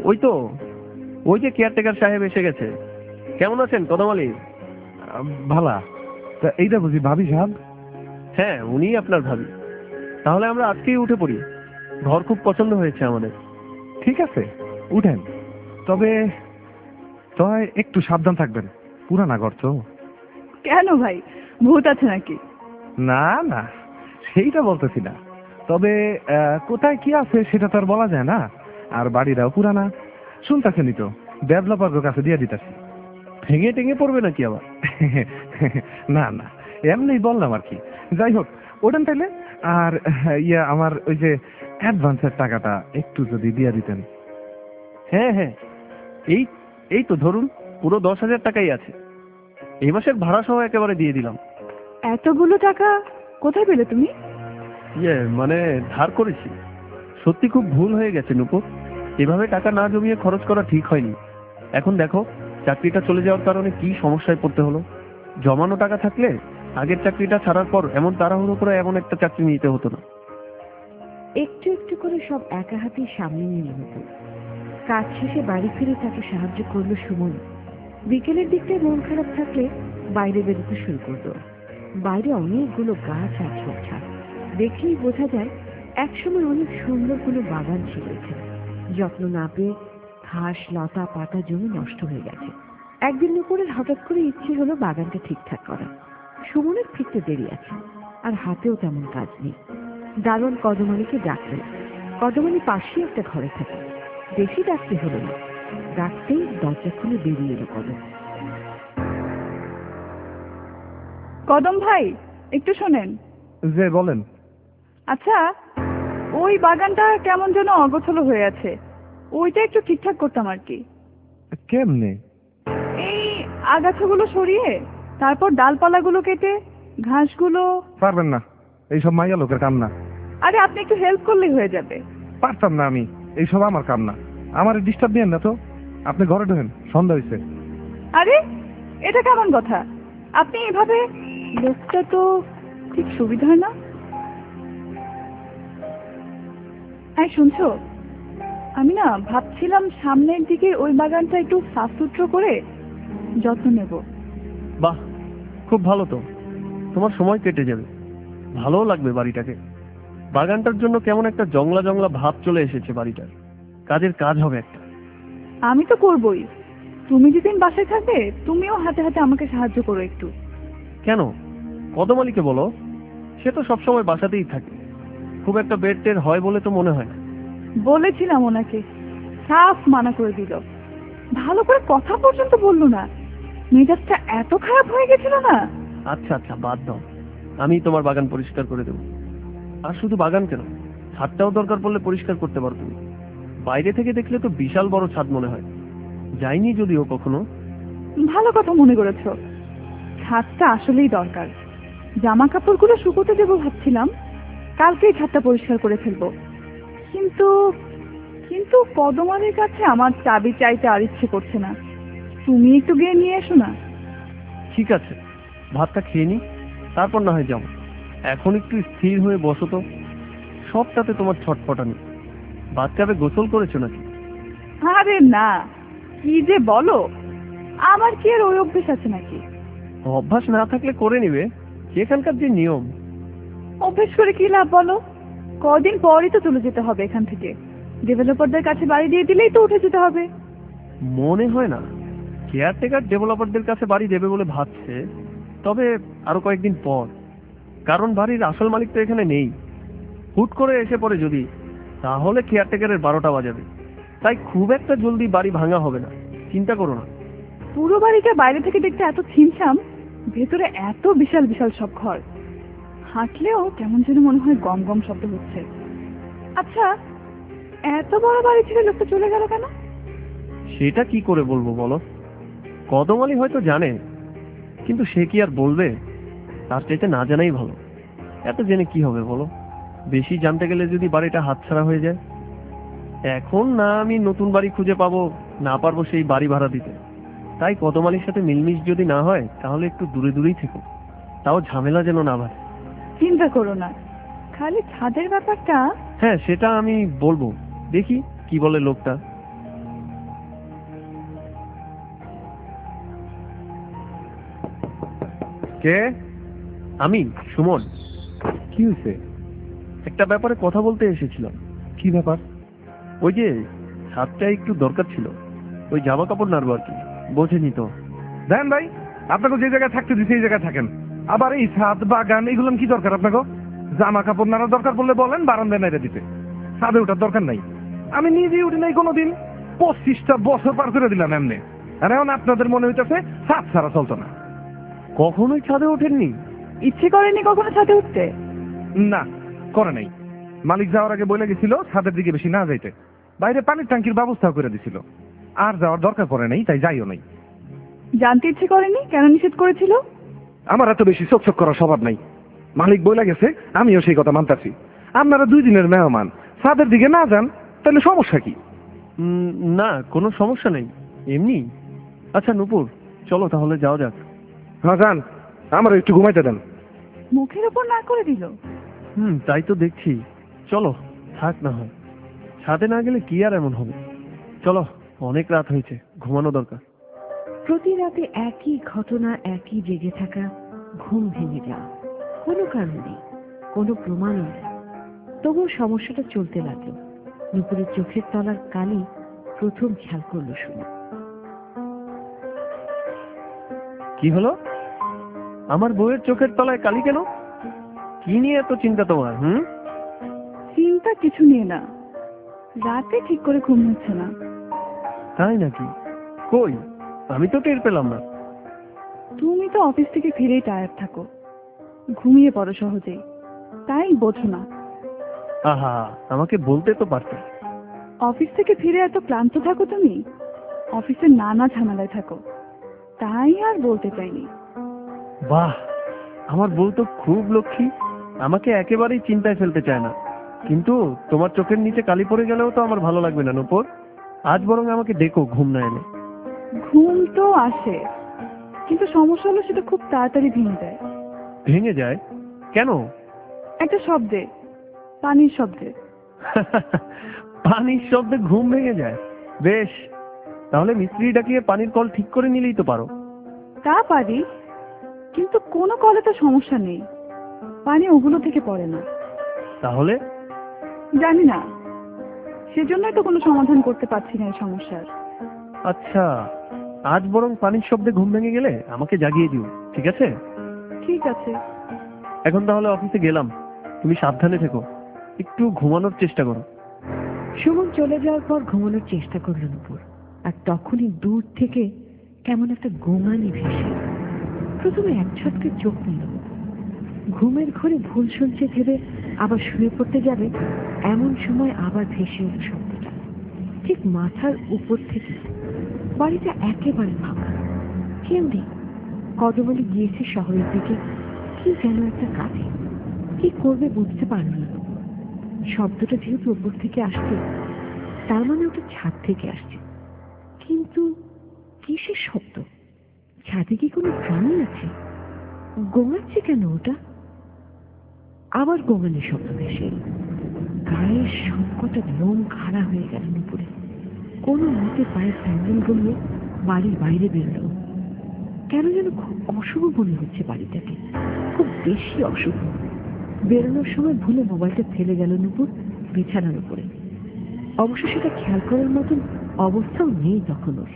ওই যে কেয়ারটেকার সাহেব এসে গেছে। কেমন আছেন কদম আলী? ভালা। তা এইটা বুঝি ভাবি সাহেব? হ্যাঁ, উনি আপনার ভাবি। তাহলে আমরা আজকেই উঠে পড়ি। ঘর খুব পছন্দ হয়েছে আমাদের। ঠিক আছে, উঠেন। তবে একটু সাবধান থাকবেন, পুরানা ঘর তো। কেন ভাই, ভূত আছে নাকি? না না, সেইটা বলতেছি না, তবে কোথায় কি আছে সেটা তো আর বলা যায় না। আর বাড়িটাও পুরানা, শুনতেছেনি তো, ডেভেলপারের কাছে দিয়ে দিতেছি। ভেঙে টেঙে পড়বে নাকি আবার? না না, এমনি বললাম আর কি। যাই হোক, ওটান তাইলে। আর আমার ওই যে অ্যাডভান্সের টাকাটা একটু যদি দিয়ে দিতেন। হ্যাঁ হ্যাঁ, এই এই তো ধরুন, পুরো 10,000 টাকাই আছে। এই মাসের ভাড়া সহ একেবারে দিয়ে দিলাম। এতগুলো টাকা কোথায় পেলে তুমি? মানে ধার করেছি। সত্যি খুব ভুল হয়ে গেছে নূপুর, এভাবে টাকা না জমিয়ে খরচ করা ঠিক হয়নি। এখন দেখো, চাকরিটা চলে যাওয়ার কারণে কি সমস্যায় পড়তে হলো। জমানো টাকা থাকলে আগের চাকরিটা ছাড়ার পর এমন তাড়াহুড়ো করে এমন একটা চাকরি নিতে হতো না। একটু একটু করে সব একা হাতেই সামনে নিয়ে হতো। কাজ শেষে বাড়ি ফিরে তাকে সাহায্য করলো সুমন। বিকেলের দিকটায় মন খারাপ থাকলে বাইরে বেরোতে শুরু করলো। বাইরে অনেকগুলো গাছ আর ঝোপঝাড়, দেখলেই বোঝা যায় একসময় অনেক সুন্দর কোনো বাগান ছিল এখানে। যত্ন না পেয়ে ঘাস লতা পাতা জমি নষ্ট হয়ে গেছে। একদিন দুপুরের হঠাৎ করে ইচ্ছে হলো বাগানটা ঠিকঠাক করা। সুমনের ফিরতে দেরি আছে, আর হাতেও তেমন কাজ নেই। দারোয়ান কদমালিকে ডাকলেন। কদমালি পাশেই একটা ঘরে থাকে। বেশি ডাকতে হলো না, ডাকতেই দরজা খুলে বেরিয়ে এলো কদম। কদম ভাই, একটু শোনেন। যে বলেন। আচ্ছা, ওই বাগানটা কেমন যেন অগোছালো হয়ে আছে, ওইটা একটু ঠিকঠাক করতাম আর কি। কেমনে? এই আগাছাগুলো সরিয়ে, তারপর ডালপালাগুলো কেটে, ঘাসগুলো। পারবেন না, এইসব মাইয়া লোকের কাম না। আরে আপনি একটু হেল্প করলেই হয়ে যাবে। পারতাম না আমি, এইসব আমার কাম না। আমার ডিস্টার্ব দিয়েন না তো। আপনি ঘরে ঢোকেন, সন্ধ্যা হয়েছে। আরে এটা কেমন কথা? আপনি এভাবে, লোকটা তো ঠিক সুবিধা না। হ্যাঁ শুনছো, আমি না ভাবছিলাম সামনের দিকে ওই বাগানটা একটু সাফ সুতরো করে যত্ন নেব। বাহ, খুব ভালো তো, তোমার সময় কেটে যাবে, ভালোও লাগবে বাড়িটাকে। বাগানটার জন্য কেমন একটা জংলা জংলা ভাব চলে এসেছে বাড়িটার। কাজের কাজ হবে একটা। আমি তো করবই, তুমি যেদিন বাসায় থাকবে তুমিও হাতে হাতে আমাকে সাহায্য করো একটু। কেন? কদমালিকে বলো, সে তো সবসময় বাসাতেই থাকে, খুব একটা বেড টেড হয় বলে তো মনে হয় না। বলেছিলাম ওনাকে, সাফ মানা করে দিল। ভালো করে কথা পর্যন্ত বললো না, মেজাজটা এত খারাপ হয়ে গেছিল না। আচ্ছা আচ্ছা, বাদ দাও, আমি তোমার বাগান পরিষ্কার করে দেবো। আর শুধু বাগান কেন, ছাদটাও দরকার পড়লে পরিষ্কার করতে পারো তুমি। বাইরে থেকে দেখলে তো বিশাল বড় ছাদ মনে হয়, যাইনি যদিও কখনো। ভালো কথা মনে করেছো, ছাদটা আসলেই দরকার। জামা কাপড়গুলো শুকোতে দেবো ভাবছিলাম, কালকেই ছাদটা পরিষ্কার করে ফেলবো। কিন্তু কিন্তু কদমালের কাছে আমার চাবি চাইতে আর ইচ্ছে করছে না। তুমি একটু গিয়ে নিয়ে এসো না। ঠিক আছে, ভাতটা খেয়ে নি, তারপর না হয় যাও। এখন একটু স্থির হয়ে বসো তো। সবটাতে তোমার ছটফটানি। বাচ্চাকে গোসল করেছো নাকি? আরে না, কি যে বলো, আমার কি আর ওই অভ্যেস আছে নাকি? অভ্যাস না থাকলে করে নিবে, এখানকার যে নিয়ম। অভ্যেস করে কি লাভ বলো? কদিন পরই তো চলে যেতে হবে এখান থেকে। ডেভেলপারদের কাছে বাড়ি দিয়ে দিলেই তো উঠে যেতে হবে। মনে হয় না কেয়ারটেকার ডেভেলপারদের কাছে বাড়ি দেবে বলে ভাবছে, তবে আরো কয়েকদিন পর। কারণ বাড়ির আসল মালিক তো এখানে নেই। হুট করে এসে পড়ে যদি, তাহলে কেয়ারটেকারের 12টা বাজাবে। তাই খুব একটা জলদি বাড়ি ভাঙা হবে না, চিন্তা করো না। পুরো বাড়িটা বাইরে থেকে দেখতে এত ছিমছাম, ভেতরে এত বিশাল বিশাল সব ঘর। হাঁটলেও কেমন যেন মনে হয় গম গম শব্দ হচ্ছে। আচ্ছা, এত বড় বাড়ি ছেড়ে লোকটা চলে গেল কেন? সেটা কি করে বলবো বলো। কদমালি হয়তো জানে, কিন্তু সে কি আর বলবে? তার চাইতে না জানাই ভালো। এত জেনে কি হবে বলো, বেশি জানতে গেলে যদি বাড়িটা হাতছাড়া হয়ে যায়। এখন না আমি নতুন বাড়ি খুঁজে পাবো, না পারবো সেই বাড়ি ভাড়া দিতে। তাই কদমালির সাথে মিলমিশ যদি না হয়, তাহলে একটু দূরে দূরেই থেকো, তাও ঝামেলা যেন না বাড়ে। চিন্তা করো না, খালি ছাদের ব্যাপারটা। হ্যাঁ, সেটা আমি বলবো, দেখি কি বলে লোকটা। কে? আমি সুমন। কি হয়েছে? একটা ব্যাপারে কথা বলতে এসেছিলাম। কি ব্যাপার? ওই যে ছাদটা একটু দরকার ছিল, ওই জামা কাপড় নাড়বো আর কি, বোঝেনি তো। দেন ভাই, আপনাকে যে জায়গায় থাকতে দিচ্ছে এই জায়গায় থাকেন। আবার এই ছাদ বাগান এগুলো কি দরকার আপনাকে? জামা কাপড় নাড়া দরকার পড়লে বলেন, বারান্দায় নাইড়ে দিতে। ছাদে ওঠার দরকার নাই। আমি নিজেই উঠি নাই কোনোদিন, 25টা বছর পার করে দিলাম এমনি। আর এখন আপনাদের মনে হইতেছে ছাদ ছাড়া চলতো না। কখনোই ছাদে ওঠেননি? ইচ্ছে করেনি কখনো ছাদে উঠতে? না, করে নাই। মালিক যাওয়ার আগে বলে গেছিল ছাদের দিকে বেশি না যাইতে। বাইরে পানির ট্যাঙ্কির ব্যবস্থাও করে দিছিল। আর যাওয়ার দরকার পড়ে নাই, তাই যাইও নাই। জানতে ইচ্ছে করেনি? কেন নিষেধ করেছিল? আমার এত বেশি চোখ করার স্বভাব নাই। মালিক বলে গেছে, আমিও সেই কথা মানতাছি। আপনারা 2 দিনের মেহমান, ছাদের দিকে না যান তাহলে সমস্যা কি? না, কোনো সমস্যা নেই, এমনি। আচ্ছা নূপুর, চলো তাহলে যাওয়া যাক। হ্যাঁ যান, আমার একটু ঘুমাইতে দেন। মুখের ওপর না করে দিল। তাই তো দেখছি। চলো, থাক না হয়। ছাদে না গেলে কি আর এমন হবে? চলো, অনেক রাত হয়েছে, ঘুমানো দরকার। প্রতি রাতে একই ঘটনা, একই জেগে থাকা, ঘুম ভেঙে যাওয়া, কোনো কারণ নেই, কোনো প্রমাণও নেই। তবুও সমস্যাটা চলতে লাগলো। নুপুরের চোখের তলার কালি প্রথম খেয়াল করলো শুনে। কি হলো? আমার বউয়ের চোখের তলায় কালি কেন? কি নিয়ে এত চিন্তা তোমার? চিন্তা কিছু নিয়ে না, রাতে ঠিক করে ঘুম হচ্ছে না। তাই নাকি? কই, আমি তো টের পেলাম না। তুমি তো অফিস থেকে ফিরেই টায়ার্ড থাকো, ঘুমিয়ে পড়ো সহজেই, তাই বোঝো না। আহা, আমাকে বলতে তো পারতে। অফিস থেকে ফিরে এত ক্লান্ত থাকো তুমি, অফিসের নানা ঝামেলায় থাকো, তাই আর বলতে চাইনি। বাহ, আমার বউ তো খুব লক্ষ্মী, আমাকে একেবারেই চিন্তায় ফেলতে চায় না। কিন্তু তোমার চোখের নিচে কালি পড়ে গেলেও তো আমার ভালো লাগবে না নূপুর। আজ বরং আমাকে ডেকো ঘুম না এলে। ঘুম তো আসে, কিন্তু সমস্যা হলো সেটা খুব তাড়াতাড়ি ভেঙে যায়। ভেঙে যায় কেন? একটা শব্দে, পানির শব্দে। পানির শব্দে ঘুম ভেঙে যায়? বেশ, তাহলে মিস্ত্রি ডাকিয়ে পানির কল ঠিক করে নিলেই তো পারো। তা পারি, কিন্তু কোনো কলে তো সমস্যা নেই, পানি ওগুলো থেকে পড়ে না। তাহলে? জানি না, সেজন্যই তো কোনো সমাধান করতে পারছি না এই সমস্যার। আচ্ছা, আজ বরং পানির শব্দে ঘুম ভেঙে গেলে আমাকে জাগিয়ে দিও, ঠিক আছে? ঠিক আছে। এখন তাহলে অফিসে গেলাম, তুমি সাবধানে থেকো, একটু ঘুমানোর চেষ্টা করো। সুমন চলে যাওয়ার পর ঘুমানোর চেষ্টা করল নুপুর। আর তখনই দূর থেকে কেমন একটা গোঙানি ভেসে এলো। প্রথমে এক ছটকে চোখ নিল। ঘুমের ঘরে ভুল শুনছে ভেবে আবার শুয়ে পড়তে যাবে, এমন সময় আবার ভেসে এলো শব্দটা ঠিক মাথার উপর থেকে। বাড়িটা একেবারে ফাঁকা, কেউ নেই। কদমালি গিয়েছে শহরের দিকে, কি যেন একটা কাজে। কি করবে বুঝতে পারল না। শব্দটা যেহেতু উপর থেকে আসছে, তার মানে ওটা ছাদ থেকে আসছে। কিন্তু কিসের শব্দ? ছাদে কি কোনো প্রাণী আছে? গোঙাচ্ছে কেন ওটা? আবার গোঙানির শব্দ ভেসে এলো। গায়ের সবকটা লোম খাড়া হয়ে গেল নুপুরে। কোনো মতে পায়ের স্যান্ডেল গলিয়ে বাড়ির বাইরে বেরোল। কেন যেন খুব অশুভ মনে হচ্ছে বাড়িটাকে, খুব বেশি অশুভ। বেরোনোর সময় ভুলে মোবাইলটা ফেলে গেল নুপুর বিছানার উপরে। অবশ্য সেটা খেয়াল করার মতন অবস্থাও নেই তখন ওর।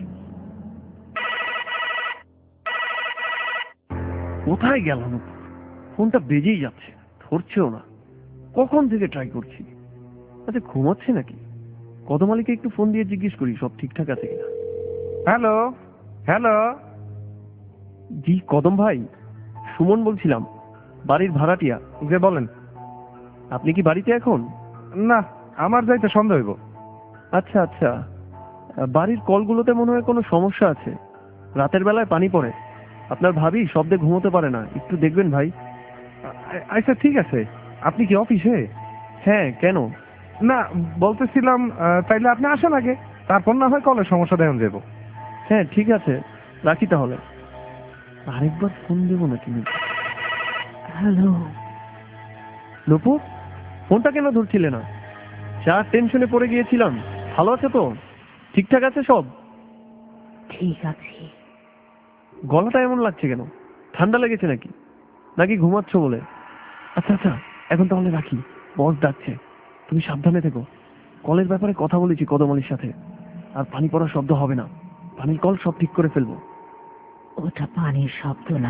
কোথায় গেল নূপুর? ফোনটা বেজেই যাচ্ছে, ধরছেও না। কখন থেকে ট্রাই করছি। আচ্ছা, ঘুমাচ্ছে নাকি? কদমালিকে একটু ফোন দিয়ে জিজ্ঞেস করি সব ঠিকঠাক আছে কিনা। Hello hello. জি কদম ভাই, সুমন বলছিলাম, বাড়ির ভাড়াটিয়া। যে বলেন। আপনি কি বাড়িতে এখন? না, আমার যাইতে সন্দেহ হইব। আচ্ছা আচ্ছা, বাড়ির কলগুলোতে মনে হয় কোনো সমস্যা আছে। রাতের বেলায় পানি পড়ে, আপনার ভাবি শব্দে ঘুমোতে পারে না, একটু দেখবেন ভাই। আচ্ছা ঠিক আছে। আপনি কি অফিসে? হ্যাঁ, কেন? না, বলতেছিলাম তাইলে আপনি আসেন আগে, তারপর না হয় কলের সমস্যা দেখুন যাবো। হ্যাঁ ঠিক আছে, রাখি তাহলে। আরেকবার ফোন দেবো নাকি? হ্যালো নূপুর, ফোনটা কেন ধরছিলে না? যা টেনশনে পড়ে গিয়েছিলাম। ভালো আছে তো? ঠিকঠাক আছে সব? ঠিক আছে। গলাটা এমন লাগছে কেন? ঠান্ডা লেগেছে নাকি? নাকি ঘুমাচ্ছ বলে? আচ্ছা আচ্ছা, এখন তাহলে রাখি, বস ডাকছে। তুমি সাবধানে থেকো। কলের ব্যাপারে কথা বলেছি কদমালির সাথে, আর পানি পড়ার শব্দ হবে না। পানির কল সব ঠিক করে ফেলবো। ওটা পানির শব্দ না।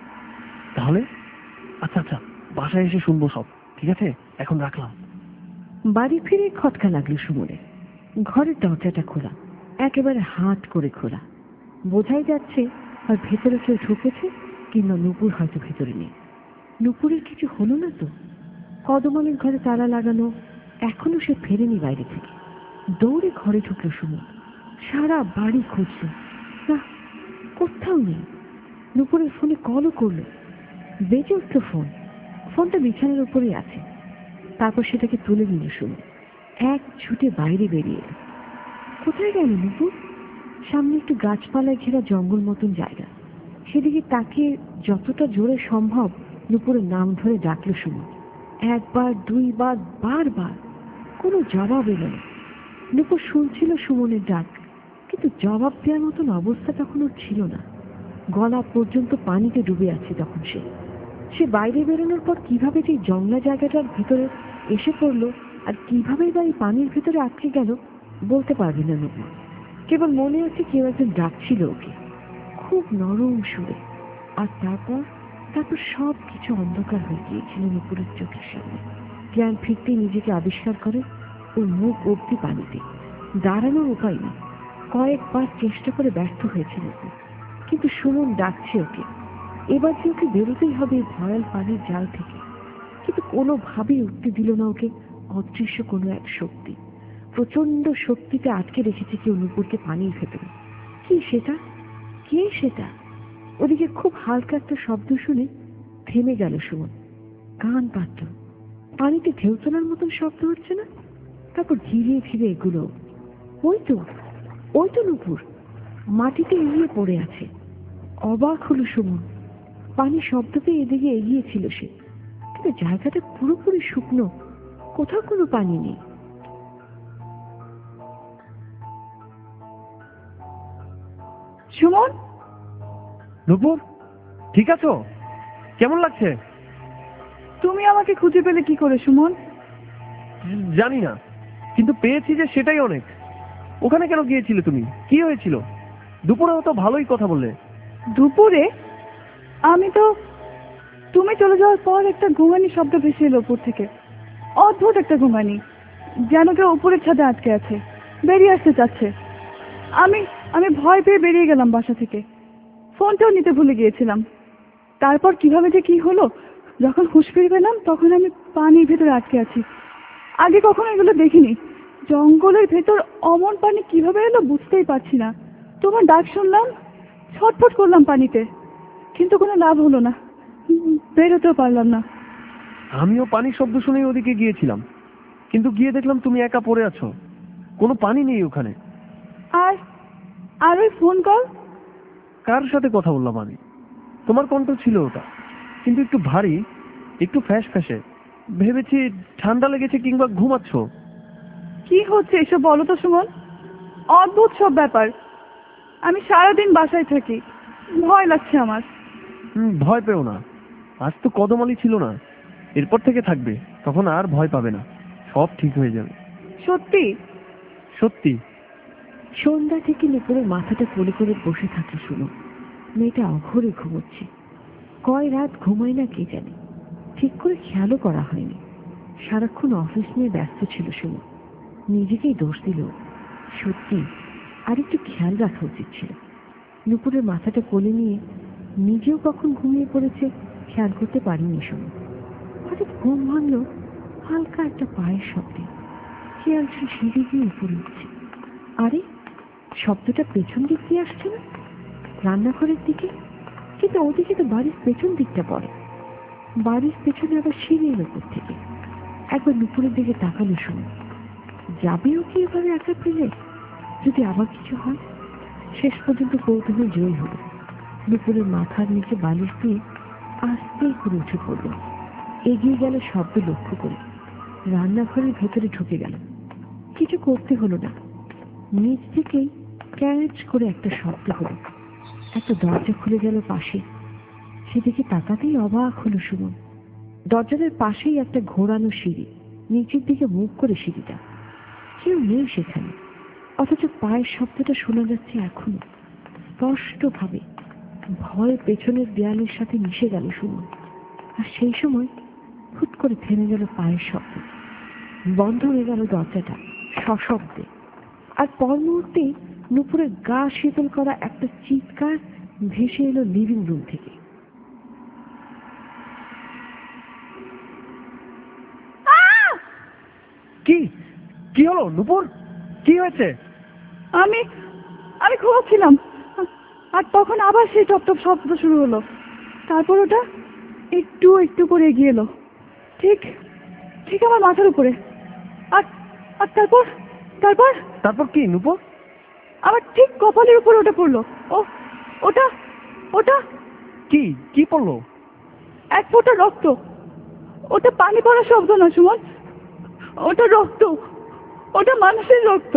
তাহলে আচ্ছা আচ্ছা, বাসায় এসে শুনবো সব। ঠিক আছে, এখন রাখলাম। বাড়ি ফিরে খটকা লাগলো সুমনের। ঘরের দরজাটা খোলা, একেবারে হাট করে খোলা। বোঝাই যাচ্ছে আর ভেতরে কেউ ঢুকেছে, কিংবা নুপুর হয়তো ভেতরে নেই। নুপুরের কিছু হলো না তো? কদমালের ঘরে তালা লাগানো, এখনো সে ফেরেনি বাইরে থেকে। দৌড়ে ঘরে ঢুকলো সুমন। সারা বাড়ি খুঁজল, না, কোথাও নেই। নুপুরের ফোনে কলও করলো, বেজে উঠল ফোন। ফোনটা বিছানার উপরে আছে। তারপর সেটাকে তুলে নিল সুমন। এক ছুটে বাইরে বেরিয়ে এলো। কোথায় গেল নুপুর? সামনে একটু গাছপালায় ঘেরা জঙ্গল মতন জায়গা। সেদিকে তাকিয়ে যতটা জোরে সম্ভব নুপুরের নাম ধরে ডাকলো সুমন। একবার, দুইবার, বারবার। কোনো জবাব এলো না। নুপুর শুনছিল সুমনের ডাক, কিন্তু জবাব দেওয়ার মতন অবস্থা তখন ওর ছিল না। গলা পর্যন্ত পানিতে ডুবে আছে তখন সে বাইরে বেরোনোর পর কিভাবে যে জংলা জায়গাটার ভিতরে এসে পড়লো আর কিভাবে বা এই পানির ভিতরে আটকে গেল বলতে পারবে না নুপুর। কেবল মনে হচ্ছে কেউ একজন ডাকছিল ওকে, খুব নরম সুরে। আর তারপর সব কিছু অন্ধকার হয়ে গিয়েছিল নুপুরের চোখের সামনে। জ্ঞান ফিরতেই নিজেকে আবিষ্কার করে ওর মুখ অব্দি পানিতে। দাঁড়ানোর উপায় নেই। কয়েকবার চেষ্টা করে ব্যর্থ হয়েছে নুপুর, কিন্তু সুমন ডাকছে ওকে। এবার যে ওকে বেরোতেই হবে ভয়াল পানির জাল থেকে। কিন্তু কোনোভাবেই উঠতে দিল না ওকে অদৃশ্য কোনো এক শক্তি। প্রচন্ড শক্তিতে আটকে রেখেছে কেউ নুপুরকে পানির ভেতরে। কি সেটা? কে সেটা? ওদিকে খুব হালকা একটা শব্দ শুনে থেমে গেল সুমন। কান পাতল। পানিতে ঢেউ তোলার মতন শব্দ হচ্ছে না? তারপর ধীরে ধীরে এগুলো। ওই তো নুপুর মাটিতে এগিয়ে পড়ে আছে। অবাক হলো সুমন। পানি শব্দ পেয়ে এদিকে এগিয়েছিল সে, কিন্তু জায়গাটা পুরোপুরি শুকনো, কোথাও কোনো পানি নেই। সুমন, নুপুর, ঠিক আছো? কেমন লাগছে? তুমি আমাকে খুঁজে পেলে কি করে সুমন? জানি না, কিন্তু পেয়েছি যে সেটাই অনেক। ওখানে কেন গিয়েছিলে তুমি? কি হয়েছিল? দুপুরে তো ভালোই কথা বললে। দুপুরে? আমি তো, তুমি চলে যাওয়ার পর একটা ঘুমানি শব্দ ভেসে এলো উপর থেকে। অদ্ভুত একটা ঘুমানি, যেন কেউ উপরের ছাদে আটকে আছে, বেরিয়ে আসতে চাচ্ছে। আমি ভয় পেয়ে বেরিয়ে গেলাম বাসা থেকে। ফোনটাও নিতে ভুলে গিয়েছিলাম। তারপর কিভাবে যে কি হলো, যখন হুঁশ ফিরে পেলাম তখন আমি পানির ভেতরে আটকে আছি। আগে কখনো এগুলো দেখিনি। জঙ্গলের ভেতর অমন পানি কিভাবে এলো বুঝতেই পারছি না। তোমার ডাক শুনলাম, ছটফট করলাম পানিতে, কিন্তু কোনো লাভ হলো না, বেরোতেও পারলাম না। আমিও পানির শব্দ শুনেই ওদিকে গিয়েছিলাম, কিন্তু গিয়ে দেখলাম তুমি একা পড়ে আছো, কোনো পানি নেই ওখানে। আর ওই ফোন কল? কার সাথে কথা বললাম আমি? তোমার কণ্ঠ ছিল ওটা, কিন্তু একটু ভারী, একটু ফ্যাস ফ্যাসে। ভেবেছি ঠান্ডা লেগেছে কিংবা ঘুমাচ্ছ। কি হচ্ছে এসব বলো তো সুমন? অদ্ভুত সব ব্যাপার। আমি সারাদিন বাসায় থাকি, ভয় লাগছে আমার। ভয় পেও না, আজ তো কদমালি ছিল না, এরপর থেকে থাকবে, তখন আর ভয় পাবে না, সব ঠিক হয়ে যাবে। সত্যি? সত্যি। সন্ধ্যা থেকে নুপুরের মাথাটা কোলে করে বসে থাকে সুমন। মেয়েটা অঘরে ঘুমোচ্ছে। কয় রাত ঘুমায় না কে জানে, ঠিক করে খেয়ালও করা হয়নি। সারাক্ষণ অফিস নিয়ে ব্যস্ত ছিল সুমন। নিজেকেই দোষ দিল। সত্যি আর একটু খেয়াল রাখা উচিত ছিল। নুপুরের মাথাটা কোলে নিয়ে নিজেও কখন ঘুমিয়ে পড়েছে খেয়াল করতে পারিনি সুমন। হঠাৎ ঘুম ভাঙল হালকা একটা পায়ের শব্দে। খেয়াল সে সিঁড়ি দিয়ে উপরে উঠছে। আরে, শব্দটা পেছন দিক দিয়ে আসছে না, রান্নাঘরের দিকে? কিন্তু ওদিকে তো বাড়ির পেছন দিকটা পড়ে। বাড়ির পেছনে আবার সিঁড়ি এলো উপর থেকে। একবার নুপুরের দিকে তাকালো শুনে। যাবেও কি এভাবে একা ফেলে? যদি আবার কিছু হয়? শেষ পর্যন্ত কৌতূহল জয়ী হলো। নুপুরের মাথার নিচে বালিশ দিয়ে আস্তে করে উঠে পড়ল। এগিয়ে গেল শব্দ লক্ষ্য করে। রান্নাঘরের ভেতরে ঢুকে গেল। কিছু করতে হলো না, নিচ থেকেই ক্যাচ করে একটা শব্দ হলো। একটা দরজা খুলে গেল পাশে। সেদিকে তাকাতেই অবাক হলো সুমন। দরজাদের পাশেই একটা ঘোরানো সিঁড়ি, নিচের দিকে মুখ করে সিঁড়িটা। কেউ নেই সেখানে, অথচ পায়ের শব্দটা শোনা যাচ্ছে এখনো স্পষ্টভাবে। ভয় পেছনের দেয়ালের সাথে মিশে গেল সুমন। আর সেই সময় হুট করে থেমে গেল পায়ের শব্দ, বন্ধ হয়ে গেল দরজাটা সশব্দে। আর পর মুহূর্তেই নুপুরের গা শীতল করা একটা চিৎকার ভেসে এলো লিভিং রুম থেকে। কি কি হলো নুপুর, কি হয়েছে? আমি আমি ঘুমাচ্ছিলাম, আর তখন আবার সেই টপ টপ শব্দ শুরু হলো। তারপর ওটা একটু একটু করে এগিয়ে এলো, ঠিক ঠিক আমার মাথার উপরে। আর আর তারপর তারপর তারপর কি নুপুর? আমার ঠিক কপালের উপর ওটা পড়লো। ও ওটা ওটা কি কি পড়লো? এক ফোঁটা রক্ত। ওটা পানি পড়ার শব্দ না সুমন, ওটা রক্ত, ওটা মানুষের রক্ত।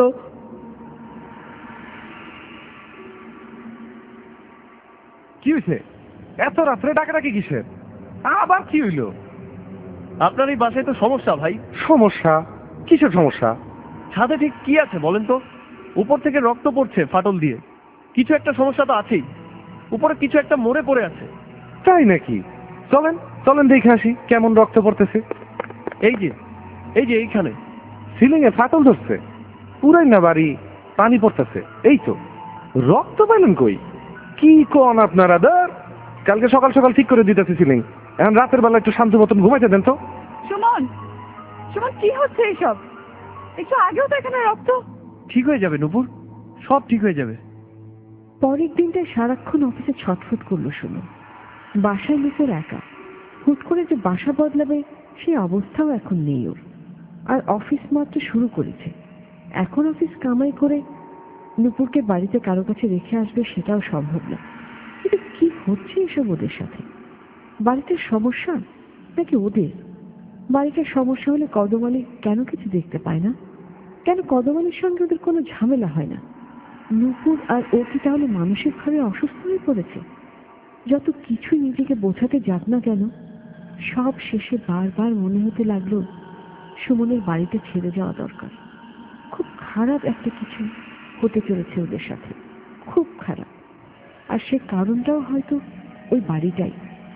কি হয়েছে? এত রাত্রে ডাকাডাকি কিসের? আবার কি হইলো? আপনার এই বাসায় তো সমস্যা ভাই। সমস্যা? কিসের সমস্যা? ছাদে ঠিক কি আছে বলেন তো? উপর থেকে রক্ত পড়ছে ফাটল দিয়ে, কিছু একটা সমস্যা তো আছেই। উপরে কিছু একটা মরে পড়ে আছে। তাই নাকি? চলেন চলেন দেখে আসি কেমন রক্ত পড়তেছে। এই যে এইখানে সিলিং এ ফাটল ধরছে, পুরাই না বাড়ি পানি পড়তেছে। এই তো রক্ত পাইলেন কই? কি কোন আপনারা? দর কালকে সকাল সকাল ঠিক করে দিতেছি সিলিং, এখন রাতের বেলা একটু শান্ত মতন ঘুমাইতে দেন তো। সুমন সুমন কি হচ্ছে এইসব? একটু আগেও তো এখানে রক্ত। ঠিক হয়ে যাবে নুপুর, সব ঠিক হয়ে যাবে। পরের দিনটা সারাক্ষণ অফিসে ছটফট করলো সুমন। বাসায় নুপুর একা, হুট করে যে বাসা বদলাবে সেই অবস্থাও এখন নেই ওর। আর অফিস মাত্র শুরু করেছে, এখন অফিস কামাই করে নুপুরকে বাড়িতে কারো কাছে রেখে আসবে সেটাও সম্ভব না। কিন্তু কি হচ্ছে এসব ওদের সাথে? বাড়িতে সমস্যা নাকি ওদের? বাড়িটার সমস্যা হলে কদম আলী কেন কিছু দেখতে পায় না? কেন কদম আলীর সঙ্গে ওদের কোনো ঝামেলা হয় না? নুপুর আর ও কি তাহলে মানসিকভাবে অসুস্থ হয়ে পড়েছে? যত কিছুই নিজেকে বোঝাতে যাক না কেন, সব শেষে বারবার মনে হতে লাগলো সুমনের বাড়িতে ছেড়ে যাওয়া দরকার। খুব খারাপ একটা কিছু হতে চলেছে ওদের সাথে, খুব খারাপ। আর সে কারণটাও হয়তো ওই বাড়িটাই।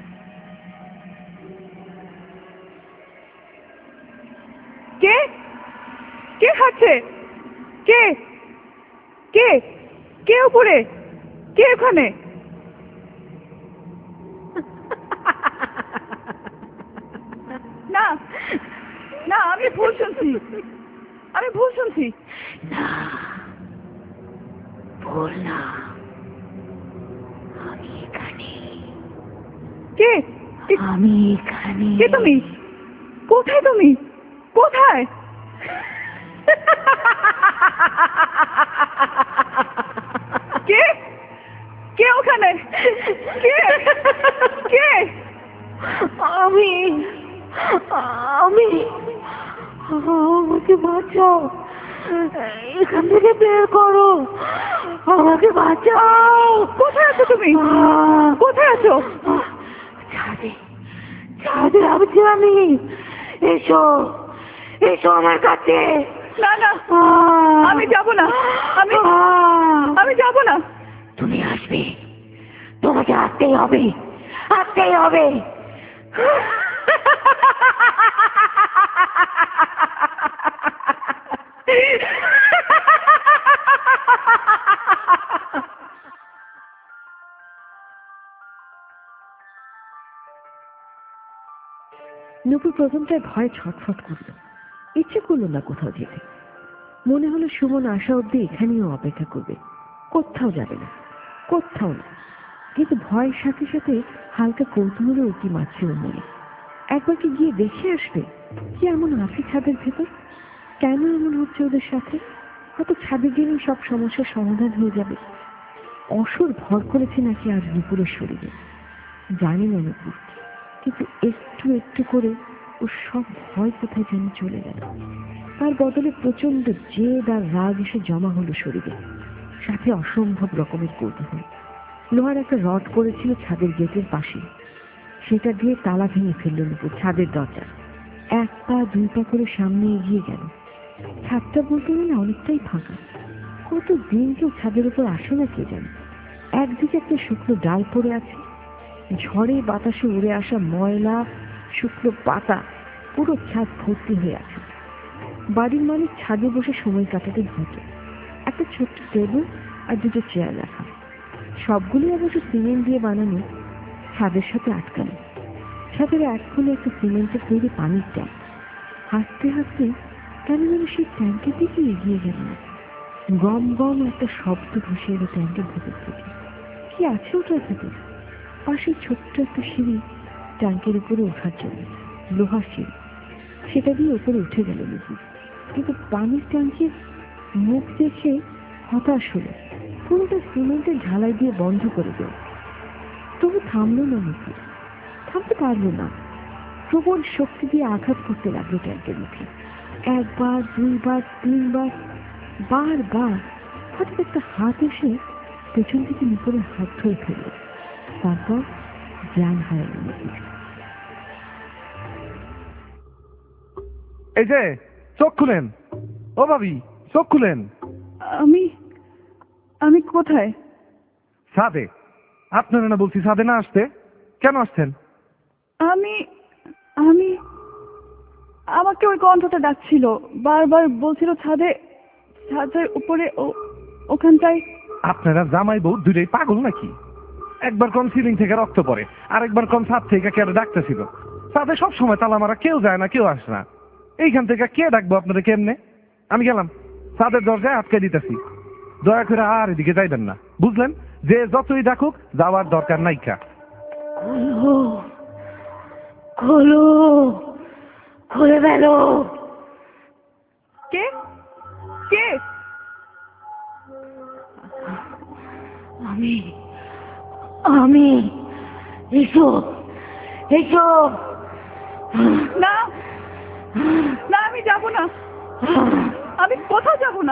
কে কে খাচ্ছে? কে কে কে উপরে? কে ওখানে? না না, আমি ভুল শুনছি, আমি ভুল শুনছি। না, ভুল না, আমি এখানে। কে আমি এখানে। কে তুমি? কোথায় তুমি? কোথায়? কে কে ওখানে? কে কে? আমি আমি আমাকে বাঁচাও, এখান থেকে বের করো, আমাকে বাঁচাও। কোথায় আছো তুমি? কোথায় আছো? ছাদে ছাদে আছি আমি। এসো এসো আমার কাছে। না না, আমি যাব না, আমি যাব না। তুমি আসবে, তোমাকে আসতেই হবে, আসতেই হবে। নুপুর প্রথমটায় ভয়ে ছটফট করলো, ইচ্ছে করলো না কোথাও যেতে। মনে হলো সুমন আসা অব্দি এখানেও অপেক্ষা করবে, কোথাও যাবে না, কোথাও না। কিন্তু ভয়ের সাথে সাথে হালকা কৌতূহলও উঁকি মারছে ওর মনে। একবার কি গিয়ে দেখে আসবে কি এমন আছে ছাদের ভেতর? কেন এমন হচ্ছে ওদের সাথে? হয়তো ছাদে গেলেই সব সমস্যার সমাধান হয়ে যাবে। অসুর ভর করেছে নাকি আজ নুপুরের শরীরে, জানি না নুপুর। কিন্তু একটু একটু করে ওর সব ভয় কোথায় যেন চলে গেল। তার বদলে প্রচন্ড জেদ আর রাগ এসে জমা হলো শরীরে, সাথে অসম্ভব রকমের কৌতূহল। লোহার একটা রড পড়েছিল ছাদের গেটের পাশে, সেটা দিয়ে তালা ভেঙে ফেলল নুপুর ছাদের দরজা। এক পা দুই পা করে সামনে এগিয়ে গেল। ছাদটা বলতে গেলে অনেকটাই ফাঁকা, কত দিন কেউ ছাদের উপর আসে না কে জানে। একদিকে একটা শুকনো ডাল পড়ে আছে, ঝড়ে বাতাসে উড়ে আসা ময়লা শুকনো পাতা পুরো ছাদ ভর্তি হয়ে আছে। বাড়ির মালিক ছাদে বসে সময় কাটাতে হতো। একটা ছোট্ট টেবিল আর দুটো চেয়ার রাখা, সবগুলি অবশ্য সিমেন্ট দিয়ে বানানো, ছাদের সাথে আটকানো। ছাদের এক কোণে একটা সিমেন্টের তৈরি পানির ট্যাঙ্ক। হাসতে হাসতে কেন যেন সেই ট্যাঙ্কের দিকে এগিয়ে গেল। গম গম একটা শব্দ ভেসে এলো ট্যাঙ্কের ভেতর থেকে। কি আছে ওটার ভেতর? পাশে ছোট্ট একটা সিঁড়ি ট্যাঙ্কের উপরে ওঠার জন্য, লোহার সিঁড়ি। সেটা দিয়ে উপরে উঠে গেল নুপুর, কিন্তু পানির ট্যাঙ্কের মুখ দেখে হতাশ হলো। পুরোটা সিমেন্টের ঝালাই দিয়ে বন্ধ করে দেয়। তবু থামলো না নুপুর, থামতে পারলো না। প্রবল শক্তি দিয়ে আঘাত করতে লাগলো ট্যাঙ্কের মুখে। একবার, দুইবার, তিনবার, বারবার। হঠাৎ একটা হাত এসে পেছন থেকে নুপুরের হাত ধরে ফেলল। তারপর জ্ঞান হারালো নুপুর। এই যে চোখ খুলেন, ও ভাবি চোখ খুলেন। আমি কোথায়? ছাদে। আপনারা না বলছি ছাদে না আসতে, কেন আসছেন? আমাকে ওই কণ্ঠটা ডাকছিল, বারবার বলছিল ছাদের উপরে, ওখানটায়। আপনারা জামাই বউ দুইটাই পাগল নাকি? একবার কোন সিলিং থেকে রক্ত পড়ে, আর একবার কোন ছাদ থেকে কে ডাকতেছিল। ছাদে সব সময় তালা মারা, কেউ যায় না, কেউ আসে না। এইখান থেকে কে ডাকবো আপনারা কেমনে? আমি গেলাম, ছাদের দরজায় আটকে দিতেছি। দয়া করে আর এদিকে যাইবেন না, বুঝলেন? যে যতই ডাকুক যাওয়ার দরকার নাই। খোলো, খুলে ফেলো। কে কে? আমি এসো, এসো। না না, আমি যাব না, আমি কোথাও যাব না।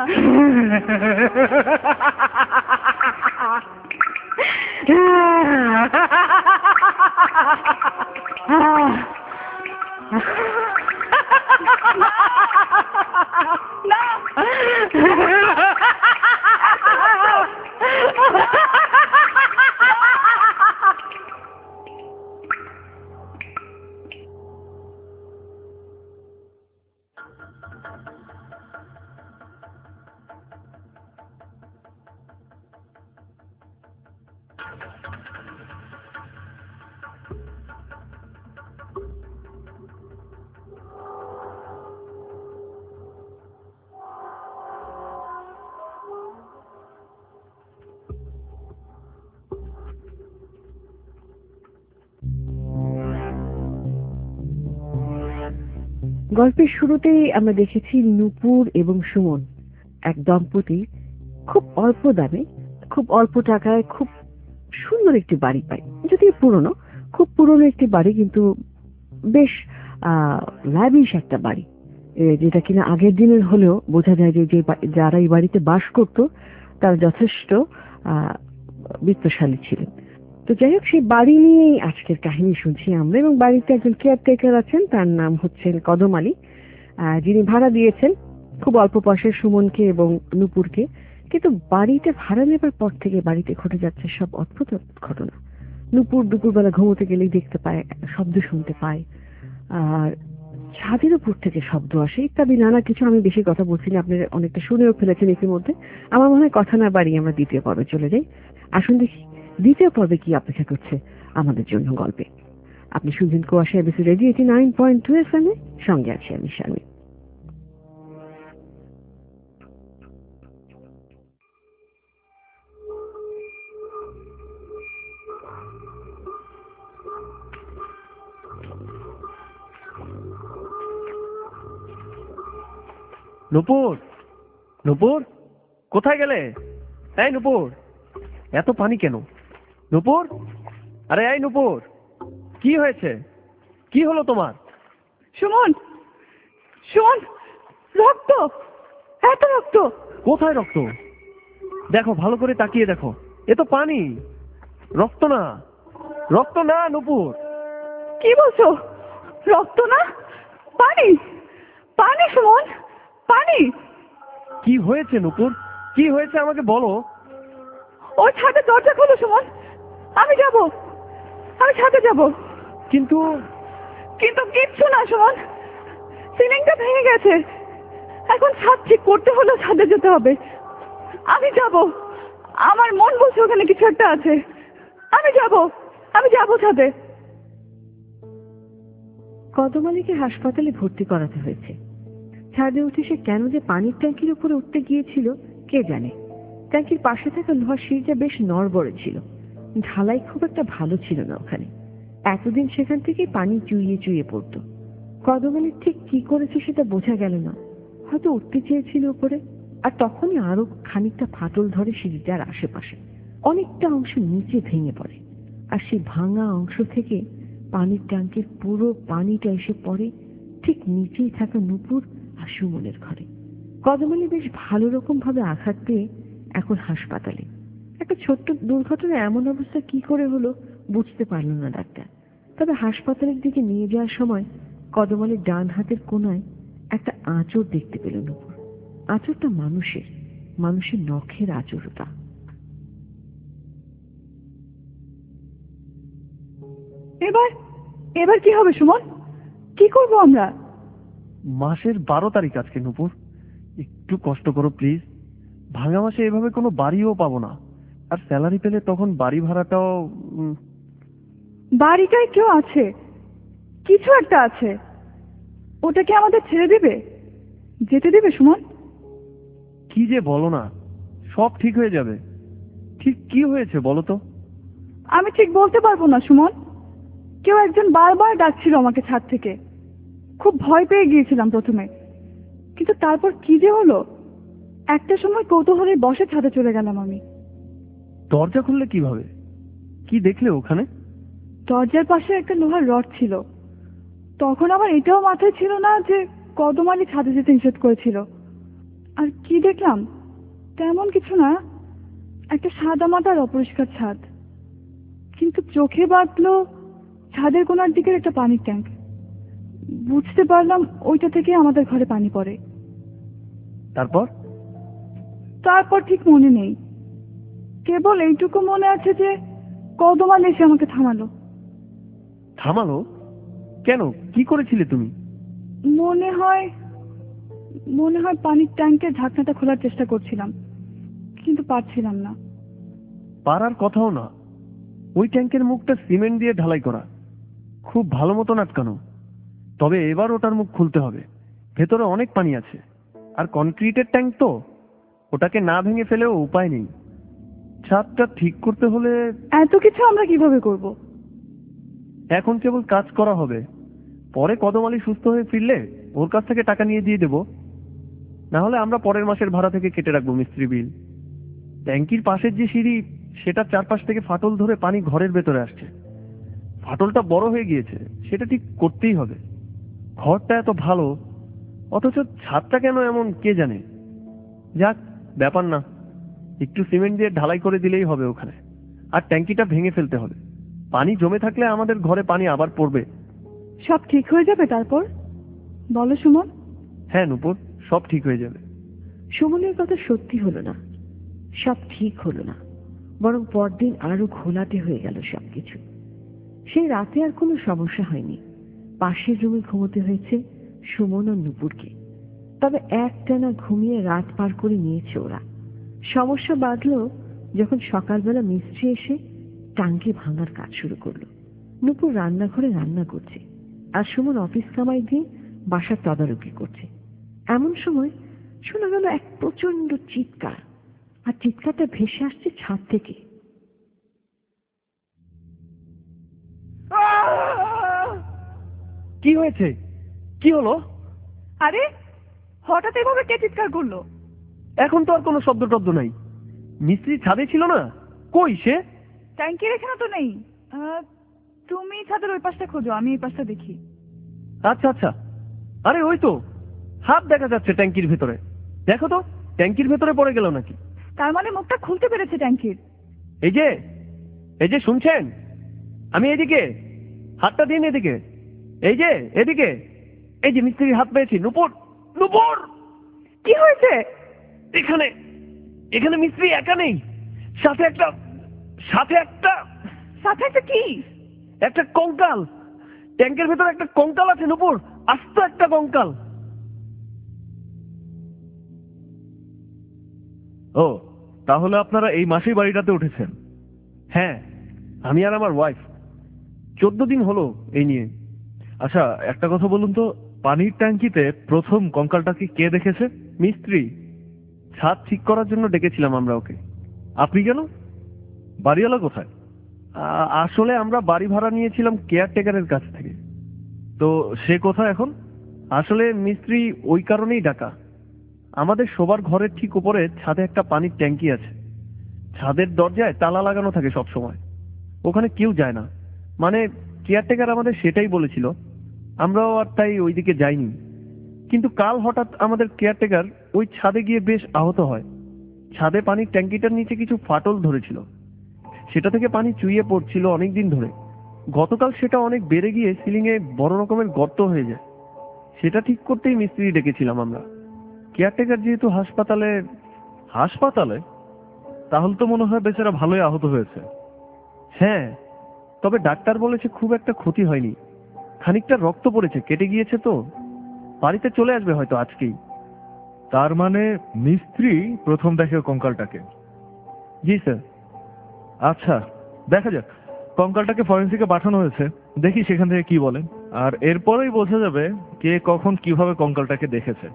গল্পের শুরুতেই আমরা দেখেছি নুপুর এবং সুমন, এক দম্পতি খুব অল্প দামে, খুব অল্প টাকায় খুব সুন্দর একটি বাড়ি পায়। যদিও পুরনো, খুব পুরনো একটি বাড়ি, কিন্তু বেশ ল্যাভিশ একটা বাড়ি, যেটা কিনা আগের দিনের হলেও বোঝা যায় যে যারা এই বাড়িতে বাস করত তারা যথেষ্ট বিত্তশালী ছিলেন। তো যাই হোক, সেই বাড়ি নিয়েই আজকের কাহিনী শুনছি আমরা। এবং বাড়িতে একজন কেয়ারটেকার আছেন, তার নাম হচ্ছেন কদম আলী, যিনি ভাড়া দিয়েছেন খুব অল্প পয়সায় সুমনকে এবং নুপুরকে। কিন্তু বাড়িতে ভাড়া নেবার পর থেকে বাড়িতে ঘটে যাচ্ছে সব অদ্ভুত ঘটনা। নুপুর দুপুরবেলা ঘুমোতে গেলেই দেখতে পায়, শব্দ শুনতে পায়, আর ছাদের উপর থেকে শব্দ আসে ইত্যাদি নানা কিছু। আমি বেশি কথা বলছি না, আপনারা অনেকটা শুনেও ফেলেছেন ইতিমধ্যে। আমার মনে হয় কথা না বাড়িয়ে আমরা দ্বিতীয় পর্বে চলে যাই। আসুন দেখি দ্বিতীয় পর্বে কি অপেক্ষা করছে আমাদের জন্য গল্পে। আপনি শুনছেন কুয়াশা এবিসি রেডিও 89.2 FM এ, সঙ্গে আছি আমি শারমিন। নুপুর, নুপুর, কোথায় গেলে? এই নুপুর, এত পানি কেন? নুপুর, আরে এই নুপুর, কি হয়েছে? কি হলো তোমার? সুমন, সুমন, রক্ত, এত রক্ত। কোথায় রক্ত? দেখো, ভালো করে তাকিয়ে দেখো, এ তো পানি, রক্ত না। রক্ত না নুপুর। কি বলছো? রক্ত না, পানি, পানি সুমন, পানি। কি হয়েছে নুপুর? কি হয়েছে আমাকে বলো। ওই ছাদের দরজা খোলো সুমন, আমি যাব, আমি ছাদে যাব। কিন্তু কিন্তু কিচ্ছু না সুমন, সিলিংটা ভেঙে গেছে, এখন ছাদ ঠিক করতে হলে ছাদে যেতে হবে। আমি যাব, আমার মন বলছে ওখানে কিছু একটা আছে। আমি যাব, আমি যাব ছাদে। কদম আলীকে হাসপাতালে ভর্তি করাতে হয়েছে। ছাদে উঠে সে কেন যে পানির ট্যাঙ্কির উপরে উঠতে গিয়েছিল কে জানে। ট্যাঙ্কির পাশে থাকা লোহার সিঁড়িটা বেশ নড়বড়ে ছিল, ঢালাই খুব একটা ভালো ছিল না ওখানে। এতদিন সেখান থেকে পানি চুইয়ে চুইয়ে পড়ত। কদম আলী ঠিক কি করেছে সেটা বোঝা গেল না, হয়তো উঠতে চেয়েছিল উপরে, আর তখনই আরো খানিকটা ফাটল ধরে সিঁড়িটার আশেপাশে। অনেকটা অংশ নিচে ভেঙে পড়ে, আর সেই ভাঙা অংশ থেকে পানির ট্যাঙ্কির পুরো পানিটা এসে পড়ে ঠিক নিচেই থাকা নূপুর আর সুমনের ঘরে। কদম আলী বেশ ভালো রকম ভাবে আঘাত পেয়ে এখন হাসপাতালে। একটা ছোট্ট দুর্ঘটনা এমন অবস্থা কি করে হলো বুঝতে পারল না ডাক্তার। তবে হাসপাতালের দিকে নিয়ে যাওয়ার সময় কদম আলীর ডান হাতের কোনায় একটা আঁচড় দেখতে পেল নূপুর। আঁচড়টা মানুষের নখের আঁচড় ওটা। এবার কি হবে সুমন, কি করব আমরা? মাসের 12 তারিখ আজকে নূপুর, একটু কষ্ট করো প্লিজ। ভাঙা মাসে এভাবে কোনো বাড়িও পাবো না, আর স্যালারি পেলে তখন বাড়ি ভাড়াটাও। বাড়িটায় কেউ আছে, কিছু একটা আছে, ওটা কি আমাদের ছেড়ে দিবে, যেতে দিবে সুমন? কি যে বলো না, সব ঠিক হয়ে যাবে। ঠিক কি হয়েছে বলো তো? আমি ঠিক বলতে পারবো না সুমন, কেউ একজন বারবার ডাকছিল আমাকে ছাদ থেকে। খুব ভয় পেয়ে গিয়েছিলাম প্রথমে, কিন্তু তারপর কি যে হলো, একটা সময় কৌতূহলে বসে ছাদে চলে গেলাম আমি। দরজা খুললে কিভাবে? কি দেখলে ওখানে? দরজার পাশে একটা লোহার রড ছিল। তখন আমার এটাও মাথায় ছিল না যে কদম আলী ছাদে যেতে নিষেধ করেছিল। আর কি দেখলাম তেমন কিছু না, একটা সাদা মাটার অপরিষ্কার ছাদ, কিন্তু চোখে বাঁধলো ছাদের কোনার দিকের একটা পানির ট্যাঙ্ক। বুঝতে পারলাম ওইটা থেকে আমাদের ঘরে পানি পড়ে। তারপর ঠিক মনে নেই, কেবল এইটুকু মনে আছে যে কদম আলী এসে আমাকে থামালো। থামালো কেন? কি করেছিলে তুমি? মনে হয় পানির ট্যাঙ্কের ঢাকনাটা খোলার চেষ্টা করছিলাম, কিন্তু পারছিলাম না। পারার কথাও না, ওই ট্যাঙ্কের মুখটা সিমেন্ট দিয়ে ঢালাই করা, খুব ভালো মতন আটকানো। তবে এবার ওটার মুখ খুলতে হবে, ভেতরে অনেক পানি আছে, আর কনক্রিটের ট্যাঙ্ক তো, ওটাকে না ভেঙে ফেলেও উপায় নেই। ছাদটা ঠিক করতে হলে এত কিছু আমরা কিভাবে করব? এখন কেবল কাজ করা হবে, পরে কদম আলী সুস্থ হয়ে ফিরলে ওর কাছ থেকে টাকা নিয়ে দিয়ে দেবো, না হলে আমরা পরের মাসের ভাড়া থেকে কেটে রাখবো মিস্ত্রি বিল। ট্যাঙ্কির পাশের যে সিঁড়ি, সেটা চারপাশ থেকে ফাটল ধরে পানি ঘরের ভেতরে আসছে। ফাটলটা বড় হয়ে গিয়েছে, সেটা ঠিক করতেই হবে। ঘরটা এত ভালো, অথচ ছাদটা কেন এমন কে জানে। যাক, ব্যাপার না, একটু সিমেন্ট দিয়ে ঢালাই করে দিলেই হবে ওখানে। আর ট্যাঙ্কিটা ভেঙে ফেলতে হবে, পানি জমে থাকলে আমাদের ঘরে পানি আবার পড়বে। সব ঠিক হয়ে যাবে তারপর, বলো সুমন? হ্যাঁ নূপুর, সব ঠিক হয়ে যাবে। সুমনের কথা সত্যি হলো না, সব ঠিক হলো না, বরং পরদিন আরো ঘোলাটে হয়ে গেল সবকিছু। সেই রাতে আর কোনো সমস্যা হয়নি। পাশের রুমে ঘুমোতে হয়েছে সুমন ও নূপুরকে। তবে একটানা ঘুমিয়ে রাত পার করে নিয়েছে ওরা। সমস্যা বাঁধলো যখন সকালবেলা মিস্ত্রি এসে টাঙ্কি ভাঙার কাজ শুরু করলো। নূপুর রান্নাঘরে রান্না করছে, আর সুমন অফিস কামাই দিয়ে বাসার তদারকি করছে। এমন সময় শোনা গেল এক প্রচন্ড চিৎকার, আর চিৎকারটা ভেসে আসছে ছাদ থেকে। কি হয়েছে? কি হলো? আরে হঠাৎ এভাবে কে চিৎকার করলো? এখন তো আর কোনো শব্দ টব্দ নাই। মিস্ত্রি ছাদে ছিল না, কই সে? ট্যাঙ্কির এখানে তো নেই। তুমি ছাদের ওই পাশটা খোঁজো, আমি এই পাশটা দেখি। আচ্ছা আচ্ছা, আরে ওই তো হাত দেখা যাচ্ছে ট্যাঙ্কির ভেতরে। দেখো তো, ট্যাঙ্কির ভেতরে পড়ে গেল নাকি? তার মানে মুখটা খুলতে পেরেছে ট্যাঙ্কির। এই যে শুনছেন, আমি এদিকে, হাতটা দিন এদিকে, এই যে এদিকে, এই যে মিস্ত্রির হাত পেয়েছি। নূপুর, নূপুর! কি হয়েছে? এখানে মিস্ত্রি একা নেই, সাথে একটা সাথে একটা সাথে একটা কি? একটা কঙ্কাল। ট্যাঙ্কের ভেতর একটা কঙ্কাল আছে নুপুর, আস্ত একটা কঙ্কাল। ও, তাহলে আপনারা এই মাসেই বাড়িটাতে উঠেছেন? হ্যাঁ, আমি আর আমার ওয়াইফ। 14 দিন হলো এই নিয়ে। আচ্ছা, একটা কথা বলুন তো, পানির ট্যাঙ্কিতে প্রথম কঙ্কালটাকে কে দেখেছে? মিস্ত্রি। ছাদ ঠিক করার জন্য ডেকেছিলাম আমরা ওকে। আপনি কেন? বাড়িওয়ালা কোথায়? আসলে আমরা বাড়ি ভাড়া নিয়েছিলাম কেয়ারটেকারের কাছ থেকে। তো সে কোথায় এখন? আসলে মিস্ত্রি ওই কারণেই ডাকা। আমাদের শোবার ঘরের ঠিক উপরে ছাদে একটা পানির ট্যাঙ্কি আছে। ছাদের দরজায় তালা লাগানো থাকে সব সময়, ওখানে কেউ যায় না। মানে কেয়ারটেকার আমাদের সেটাই বলেছিল, আমরাও আর তাই ওইদিকে যাইনি। কিন্তু কাল হঠাৎ আমাদের কেয়ারটেকার ওই ছাদে গিয়ে বেশ আহত হয়। ছাদে পানির ট্যাঙ্কিটার নিচে কিছু ফাটল ধরেছিল, সেটা থেকে পানি চুইয়ে পড়ছিল অনেকদিন ধরে। গতকাল সেটা অনেক বেড়ে গিয়ে সিলিংয়ে বড় রকমের গর্ত হয়ে যায়। সেটা ঠিক করতেই মিস্ত্রি ডেকেছিলাম আমরা। কেয়ারটেকার যেহেতু হাসপাতালে। হাসপাতালে? তাহলে তো মনে হয় বেচারা ভালোই আহত হয়েছে। হ্যাঁ, তবে ডাক্তার বলেছে খুব একটা ক্ষতি হয়নি, খানিকটা রক্ত পড়েছে, কেটে গিয়েছে তো। বাড়িতে চলে আসবে হয়তো আজকেই। তার মানে মিস্ত্রি প্রথম দেখে কঙ্কালটাকে? জি স্যার। আচ্ছা, দেখা যাক। কঙ্কালটাকে ফরেন্সিকে পাঠানো হয়েছে, দেখি সেখান থেকে কি বলেন। আর এরপরেই বোঝা যাবে কে কখন কিভাবে কঙ্কালটাকে দেখেছে।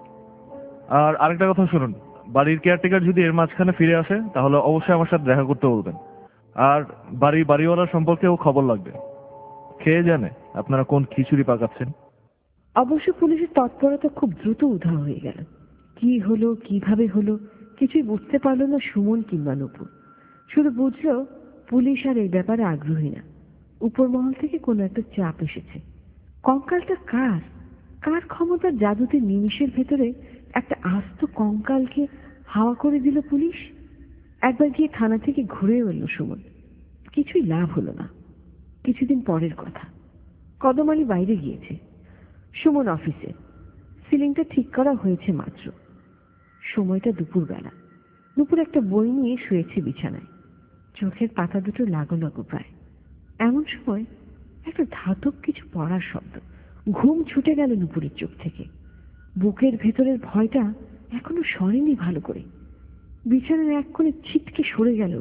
আর আরেকটা কথা শুনুন, বাড়ির কেয়ারটেকার যদি এর মাঝখানে ফিরে আসে তাহলে অবশ্যই আমার সাথে দেখা করতে বলবেন। আর বাড়িওয়ালার সম্পর্কেও খবর লাগবে। খেয়ে জানে আপনারা কোন খিচুড়ি পাকাচ্ছেন। অবশ্য পুলিশের তৎপরতা খুব দ্রুত উধাও হয়ে গেল। কি হলো, কিভাবে হলো, কিছুই বুঝতে পারলো না সুমন কিংবা নুপুর। শুধু বুঝলো পুলিশ আর এই ব্যাপারে আগ্রহী না। উপর মহল থেকে কোনো একটা চাপ এসেছে। কঙ্কালটা কার? কার ক্ষমতার জাদুতে নিমিষের ভেতরে একটা আস্ত কঙ্কালকে হাওয়া করে দিল পুলিশ? একবার গিয়ে থানা থেকে ঘুরে এলো সুমন। কিছুই লাভ হলো না। কিছুদিন পরের কথা, কদম আলী বাইরে গিয়েছে, সুমন অফিসে। সিলিংটা ঠিক করা হয়েছে মাত্র। সময়টা দুপুরবেলা। নুপুর একটা বই নিয়ে শুয়েছে বিছানায়, চোখের পাতা দুটো লাগো লাগো প্রায়। এমন সময় একটা ধাতব কিছু পড়ার শব্দ। ঘুম ছুটে গেল নুপুরের চোখ থেকে। বুকের ভেতরের ভয়টা এখনো সরেনি ভালো করে। বিছানার এক কোণে ছিটকে সরে গেল।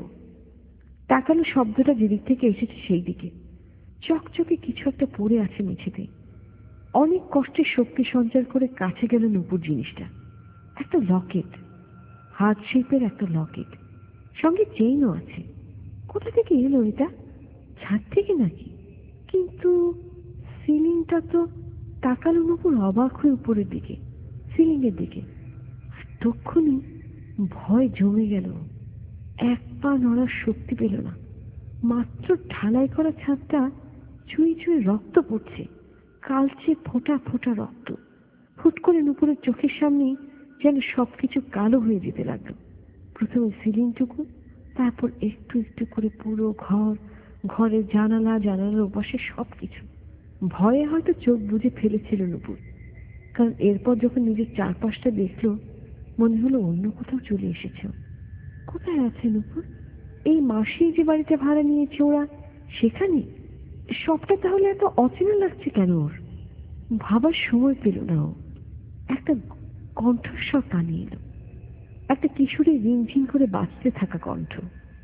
তাকালো শব্দটা যেদিক থেকে এসেছে সেই দিকে। চকচকে কিছু একটা পড়ে আছে মেঝেতে। অনেক কষ্টে শক্তি সঞ্চার করে কাছে গেল নুপুর জিনিসটা। একটা লকেট, হার্ট শেপের একটা লকেট, সঙ্গে চেইনও আছে। কোথা থেকে এলো এটা? ছাদ থেকে নাকি? কিন্তু সিলিংটা তো। তাকালো নুপুর অবাক হয়ে উপরের দিকে, সিলিংয়ের দিকে। আর তক্ষুনি ভয় জমে গেল। এক পা নড়ার শক্তি পেল না। মাত্র ঢালাই করা ছাদটা চুই চুই রক্ত পড়ছে, কালচে ফোঁটা ফোঁটা রক্ত। হুট করে নুপুরের চোখের সামনে যেন সবকিছু কালো হয়ে যেতে লাগলো। প্রথমে সিলিংটুকু, তারপর একটু একটু করে পুরো ঘর, ঘরের জানালার ওপাশে সবকিছু। ভয়ে হয়তো চোখ বুজে ফেলেছিল নুপুর, কারণ এরপর যখন নিজের চারপাশটা দেখলো মনে হলো অন্য কোথাও চলে এসেছে। কোথায় আছে নুপুর? এই মাসেই যে বাড়িটা ভাড়া নিয়েছে ওরা, সেখানে? সবটা তাহলে এত অচেনা লাগছে কেন ওর? ভাবার সময় পেল না ও। একটা কণ্ঠস্বর কানে এলো, একটা কিশোরী রিনঝিন করে বাঁচতে থাকা কণ্ঠ।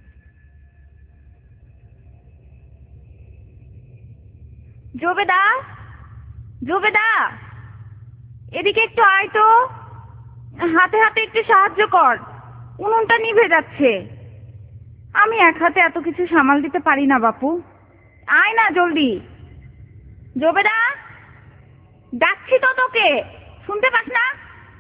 জবেদা, জবেদা, এদিকে একটু আয় তো, হাতে হাতে একটু সাহায্য কর, উনুনটা নিভে যাচ্ছে। আমি এক হাতে এত কিছু সামাল দিতে পারি না বাপু, আয় না জলদি। জবেদা, ডাকছি তো তোকে, শুনতে পাস না?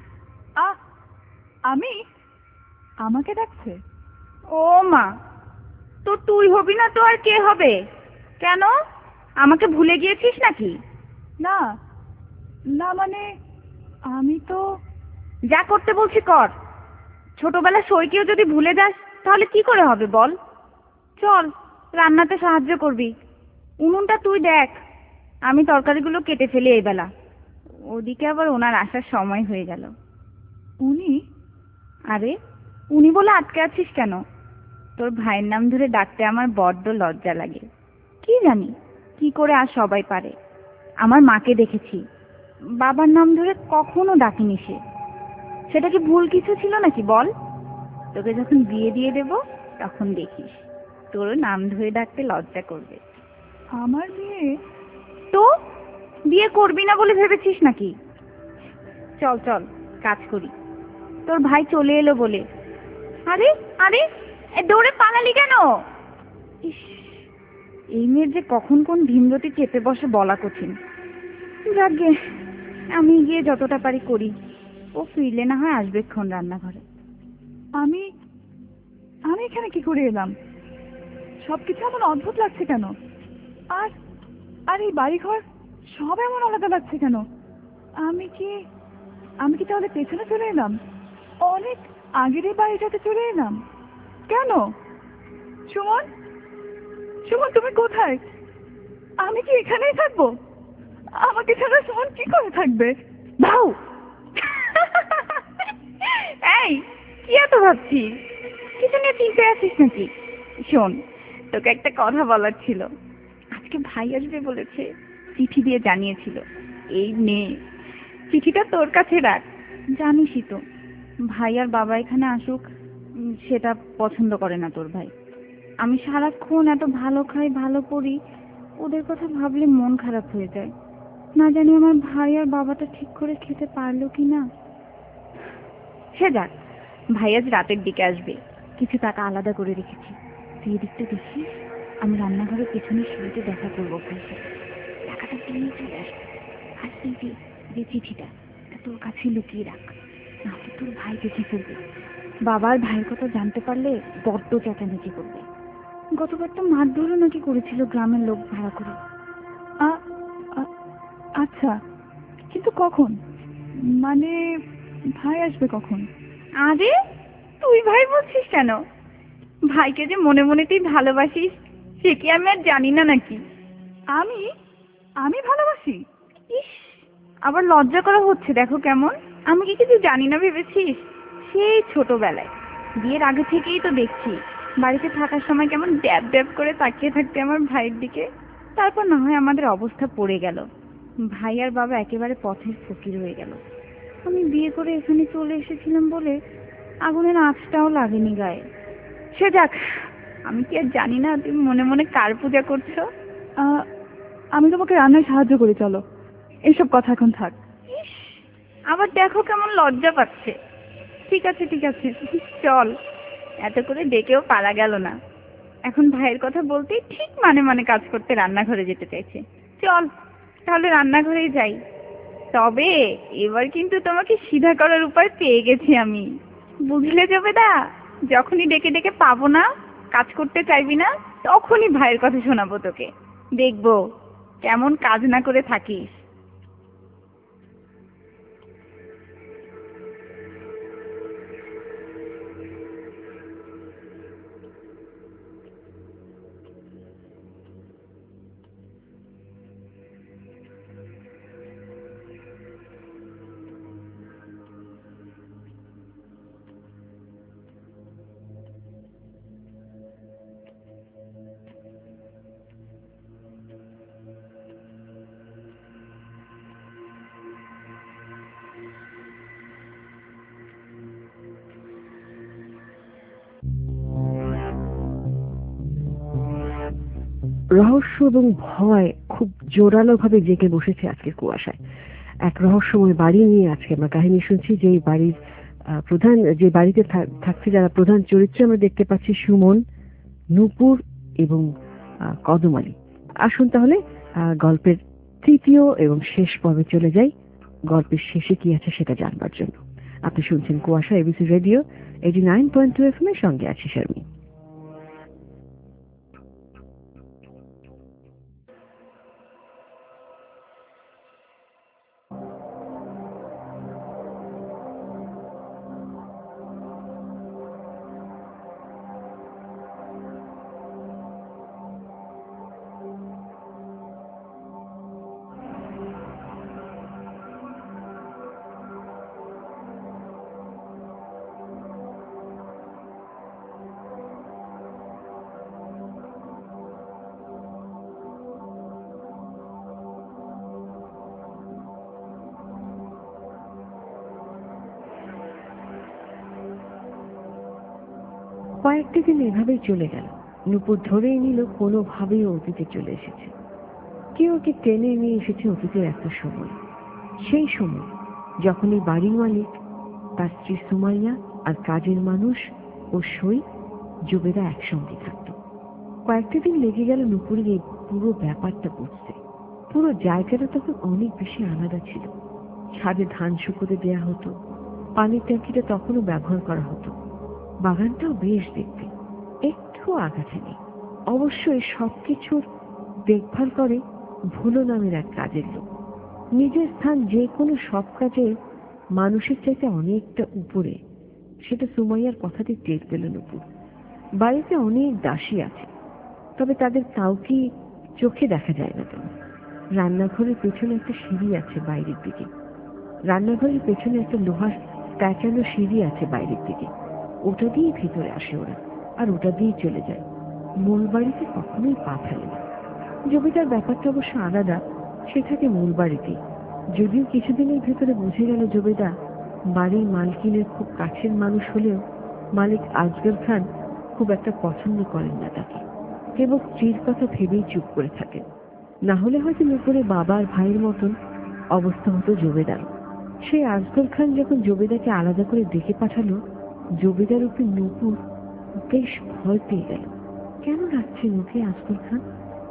আমি? আমাকে ডাকছে? ও মা, তো তুই হবি না তো আর কে হবে? কেন, আমাকে ভুলে গিয়েছিস নাকি? না না, মানে আমি তো। যা করতে বলছি কর। ছোটবেলা সইকেও যদি ভুলে যাস তাহলে কি করে হবে বল? চল রান্নাতে সাহায্য করবি। উনুনটা তুই দেখ, আমি তরকারিগুলো কেটে ফেলি এই বেলা। ওদিকে আবার ওনার আসার সময় হয়ে গেল। উনি? আরে উনি বলে আটকে আছিস কেন? তোর ভাইয়ের নাম ধরে ডাকতে আমার বড্ড লজ্জা লাগে। কি জানি কি করে আর সবাই পারে। আমার মাকে দেখেছি, বাবার নাম ধরে কখনো ডাকেনি সে। সেটা কি ভুল কিছু ছিল নাকি বল? তোকে যখন বিয়ে দিয়ে দেব তখন দেখিস, তোরও নাম ধরে ডাকতে লজ্জা করবে। আমার বিয়ে? তো বিয়ে করবি না বলে ভেবেছিস নাকি? চল চল কাজ করি। তোর ভাই চলে এলো বলে। আরে আরে দৌড়ে পালালি কেন? ইস, এই মেয়ের যে কখন কোন ভীমরতি চেপে বসে বলা কঠিন। যাকগে, আমি গিয়ে যতটা পারি করি। ও ফিরলে না হয় আসবেক্ষণ রান্নাঘরে। আমি আমি এখানে কি করে এলাম? সবকিছু এমন অদ্ভুত লাগছে কেন? আর আর এই বাড়িঘর সব এমন আলাদা লাগছে কেন? আমি কি তাহলে পেছনে চলে এলাম? অনেক আগের এই বাড়িটাতে চলে এলাম কেন? সুমন, সুমন তুমি কোথায়? আমি কি এখানেই থাকবো? আমাকে ছাড়া সুমন কি করে থাকবে? দাও। এই কি এত ভাবছিস? কিছু নিয়ে চিন্তা আছিস নাকি? শোন, তোকে একটা কথা বলার ছিল। আজকে ভাই আসবে বলেছে, চিঠি দিয়ে জানিয়েছিল। এই নে, চিঠিটা তোর কাছে রাখ। জানিসই তো ভাই আর বাবা এখানে আসুক সেটা পছন্দ করে না তোর ভাই। আমি সারাক্ষণ এত ভালো খাই ভালো পড়ি, ওদের কথা ভাবলে মন খারাপ হয়ে যায়। না জানি আমার ভাই আর বাবাটা ঠিক করে খেতে পারলো কি না। সে যাক, ভাই আজ রাতের দিকে আসবে, কিছু টাকা আলাদা করে রেখেছি। তুই এদিকটা দেখিস, আমি রান্নাঘরের পেছনে সিঁড়িতে দেখা করবো ভাইকে। টাকাটা দিয়ে চলে আসবে। আর এই যে চিঠিটা তোর কাছে লুকিয়ে রাখ, নাহলে তোর ভাই দেখে ফেলবে। বাবার ভাইয়ের কথা জানতে পারলে বড্ড চেঁচামেচি করবে। গতবার তো মারধরও নাকি করেছিল গ্রামের লোক ভাড়া করে। আচ্ছা, কিন্তু কখন? মানে ভাই আসবে কখন? আরে তুই ভাই বলছিস কেন? ভাইকে যে মনে মনে তুই ভালোবাসিস সে কি আমি আর জানি না নাকি? আমি আমি ভালোবাসি? ইস, আবার লজ্জা করা হচ্ছে দেখো কেমন। আমি কি কিছু জানি না ভেবেছিস? সেই ছোটবেলায় বিয়ের আগে থেকেই তো দেখছি বাড়িতে থাকার সময় কেমন ড্যাব ড্যাব করে তাকিয়ে থাকতে আমার ভাইয়ের দিকে। তারপর না হয় আমাদের অবস্থা পড়ে গেল, ভাই আর বাবা একেবারে পথের ফকির হয়ে গেল। আমি বিয়ে করে এখানে চলে এসেছিলাম বলে আগুনের আঁচটাও লাগেনি গায়ে। সে যাক, আমি কি আর জানি না তুমি মনে মনে কার পূজা করছো। আমি তোমাকে রান্নায় সাহায্য করি, চলো। এসব কথা এখন থাক। ইস, আবার দেখো কেমন লজ্জা পাচ্ছে। ঠিক আছে ঠিক আছে, চল। এত করে ডেকেও পারা গেল না। এখন ভাইয়ের কথা বলতেই ঠিক মানে মানে কাজ করতে রান্নাঘরে যেতে চাইছে। চল তাহলে রান্নাঘরেই যাই। তবে এবার কিন্তু তোমাকে সিধা করার উপায় পেয়ে গেছি আমি, বুঝলে জবেদা? যখনই ডেকে ডেকে পাবো না, কাজ করতে চাইবি না, তখনই ভাইয়ের কথা শোনাবো তোকে। দেখবো কেমন কাজ না করে থাকিস। রহস্য এবং ভয় খুব জোরালো ভাবে জেগে বসেছে আজকের কুয়াশায়। এক রহস্যময় বাড়ি নিয়ে আজকে আমরা কাহিনী শুনছি, যে বাড়ির প্রধান, যে বাড়িতে থাকছে যারা প্রধান চরিত্রে আমরা দেখতে পাচ্ছি সুমন, নূপুর এবং কদমালী। আসুন তাহলে গল্পের তৃতীয় এবং শেষ পর্বে চলে যাই, গল্পের শেষে কি আছে সেটা জানবার জন্য। আপনি শুনছেন কুয়াশা, এবিসি রেডিও 89.2 FM এর সঙ্গে আছি শারমিন। কয়েকটি দিন এভাবেই চলে গেল। নূপুর ধরেই নিল কোনোভাবেই অতীতে চলে এসেছে। কেউ ওকে টেনে নিয়ে এসেছে অতীতের একটা সময়, সেই সময় যখন এই বাড়ির মালিক, তার স্ত্রী সুমাইয়া আর কাজের মানুষ ও সই জুবেদা একসঙ্গে থাকত। কয়েকটা দিন লেগে গেল নূপুরের এই পুরো ব্যাপারটা বুঝতে। পুরো জায়গাটা তখন অনেক বেশি আলাদা ছিল। ছাদে ধান শুকোতে দেয়া হতো, পানির ট্যাঙ্কিটা তখনও ব্যবহার করা হতো, বাগানটাও বেশ দেখতে, একটু আগাছা নেই। অবশ্যই সবকিছুর দেখভাল করে ভুলো নামের এক কাজের লোক। নিজের স্থান যে কোনো সব কাজে মানুষের চাইতে অনেকটা উপরে, সেটা সুমাইয়ার কথাতে টের পেল নূপুর। বাড়িতে অনেক দাসী আছে, তবে তাদের কাউকে চোখে দেখা যায় না তেমন। রান্নাঘরের পেছনে একটা সিঁড়ি আছে বাইরের দিকে, রান্নাঘরের পেছনে একটা লোহার প্যাঁচানো সিঁড়ি আছে বাইরের দিকে, ওটা দিয়ে ভিতরে আসে ওরা, আর ওটা দিয়ে চলে যায়। মূল বাড়িতে কখনোই পা ফেলে না। জমিদার ব্যাপারটা অবশ্য আলাদা, সে থাকে মূল বাড়িতেই। যদিও কিছুদিনের ভেতরে বুঝে গেল জবেদা বাড়ির মালকিনের খুব কাছের মানুষ হলেও মালিক আজগর খান খুব একটা পছন্দ করেন না তাকে, কেবল স্ত্রীর কথা ভেবেই চুপ করে থাকেন। না হলে হয়তো নূপুরে বাবার ভাইয়ের মতন অবস্থা হতো জবেদার। সেই আজগর খান যখন জবেদাকে আলাদা করে ডেকে পাঠালো, জবেদার উপর নূপুর বেশ ভয় পেয়ে গেল। কেন ডাকছে মুখে আজগর খান?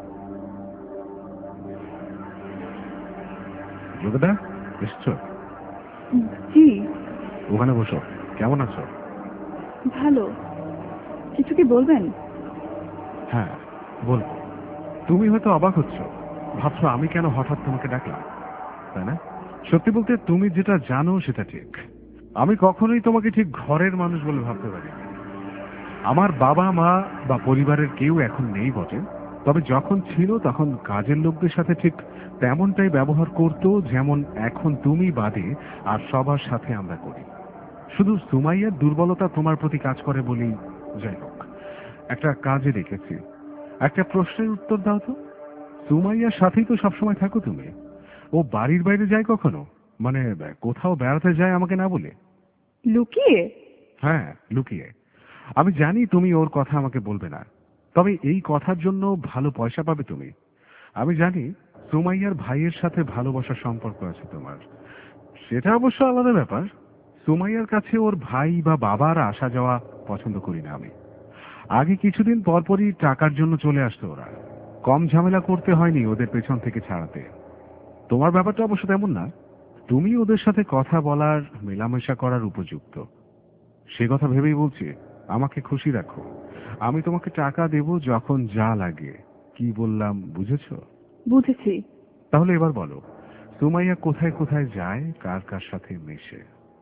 জবেদা এসছো? জি। ওখানে বসো। কেমন আছো? ভালো। কিছু কি বলবেন? হ্যাঁ বলবো। তুমি হয়তো অবাক হচ্ছ, ভাবছো আমি কেন হঠাৎ তোমাকে ডাকলাম, তাই না? সত্যি বলতে তুমি যেটা জানো সেটা ঠিক। আমি কখনোই তোমাকে ঠিক ঘরের মানুষ বলে ভাবতে পারি। আমার বাবা মা বা পরিবারের কেউ এখন নেই বটে, তবে যখন ছিল তখন কাজের লোকদের সাথে ঠিক তেমনটাই ব্যবহার করতো যেমন এখন তুমি বাদে আর সবার সাথে আমরা করি। শুধু সুমাইয়ার দুর্বলতা তোমার প্রতি কাজ করে বলেই। যাই হোক, একটা কাজে রেখেছি, একটা প্রশ্নের উত্তর দাও তো। সুমাইয়ার সাথেই তো সবসময় থাকো তুমি। ও বাড়ির বাইরে যায় কখনো? মানে কোথাও বেড়াতে যায় আমাকে না বলে? লুকিয়ে? হ্যাঁ লুকিয়ে। আমি জানি তুমি ওর কথা আমাকে বলবে না, তবে এই কথার জন্য ভালো পয়সা পাবে তুমি। আমি জানি সুমাইয়ার ভাইয়ের সাথে ভালোবাসার সম্পর্ক আছে তোমার, সেটা অবশ্য আলাদা ব্যাপার। সুমাইয়ার কাছে ওর ভাই বা বাবার আসা যাওয়া পছন্দ করি না আমি। আগে কিছুদিন পরপরই টাকার জন্য চলে আসতো ওরা, কম ঝামেলা করতে হয়নি ওদের পেছন থেকে ছাড়াতে। তোমার ব্যাপারটা অবশ্য তেমন না, তুমি ওদের সাথে কথা বলার, মেলামেশা করার উপযুক্ত। সে কথা ভেবেই বলছি, আমাকে খুশি রাখো। আমি তোমাকে টাকা দেব যখন যা লাগে। কি বললাম বুঝেছো? বুঝেছি। তাহলে এবার বলো, সুমাইয়া কোথায় কোথায় যায়, কার কার সাথে মেশে?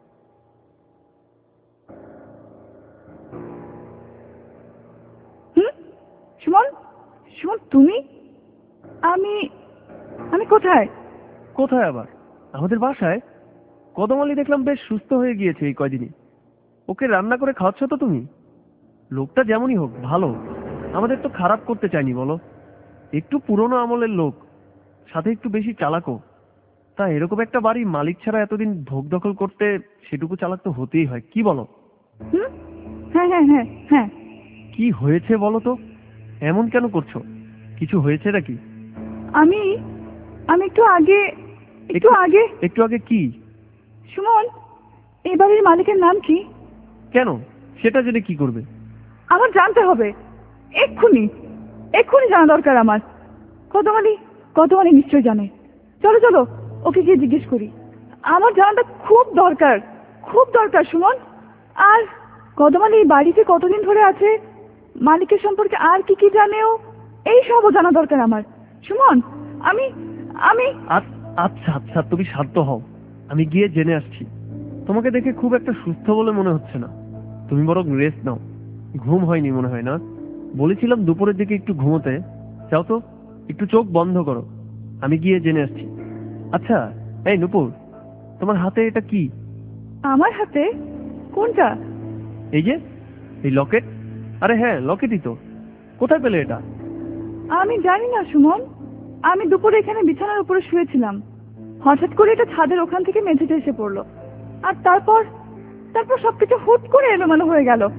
সুমন, সুমন তুমি? আমি আমি কোথায়? কোথায় আবার? আমাদের বাসায়। কদমালি দেখলাম বেশ সুস্থ হয়ে গিয়েছে এই কয়দিনই। ওকে রান্না করে খাওয়াচ্ছ তো তুমি? লোকটা যেমনই হোক ভালো, আমাদের তো খারাপ করতে চাইনি বলো। একটু পুরনো আমলের লোক, সাথে একটু বেশি চালাকও। তা এরকম একটা বাড়ি মালিক ছাড়া এতদিন ভোগ দখল করতে সেটুকু চালাক তো হতেই হয়, কি বলো? হ্যাঁ হ্যাঁ হ্যাঁ হ্যাঁ। কি হয়েছে বলো তো? এমন কেন করছো? কিছু হয়েছে নাকি? আমি আমি একটু আগে একটু আগে কি? সুমন, এই বাড়ির মালিকের নাম কি? কেন? সেটা জেনে কি করবে? আমার জানতে হবে, এক্ষুনি এক্ষুনি জানা দরকার আমার। কদমালি নিশ্চয় জানে। চলো চলো, ওকে গিয়ে জিজ্ঞেস করি। আমার জানাটা খুব দরকার, খুব দরকার সুমন। আর কদমালি এই বাড়িতে কতদিন ধরে আছে, মালিকের সম্পর্কে আর কি কি জানেও, এই সবও জানা দরকার আমার। সুমন, আমি আমি আচ্ছা আচ্ছা, তুমি শান্ত হও, আমি গিয়ে জেনে আসছি। তোমাকে দেখে খুব একটা সুস্থ বলে মনে হচ্ছে না, তুমি বরং রেস্ট নাও। ঘুম হয়নি মনে হয় না? বলেছিলাম দুপুরের দিকে একটু ঘুমোতে। যাও তো, একটু চোখ বন্ধ করো, আমি গিয়ে জেনে আসছি। আচ্ছা এই নূপুর, তোমার হাতে এটা কি? আমার হাতে? কোনটা? এই যে এই লকেট। আরে হ্যাঁ লকেটই তো। কোথায় পেলে এটা? আমি জানি না সুমন, আমি দুপুরে এখানে বিছানার উপরে শুয়েছিলাম, হঠাৎ করে এটা ছাদের ওখান থেকে মেঝেতে এসে পড়লো, আর তারপর সবকিছু হুট করে এলোমেলো হয়ে গেল।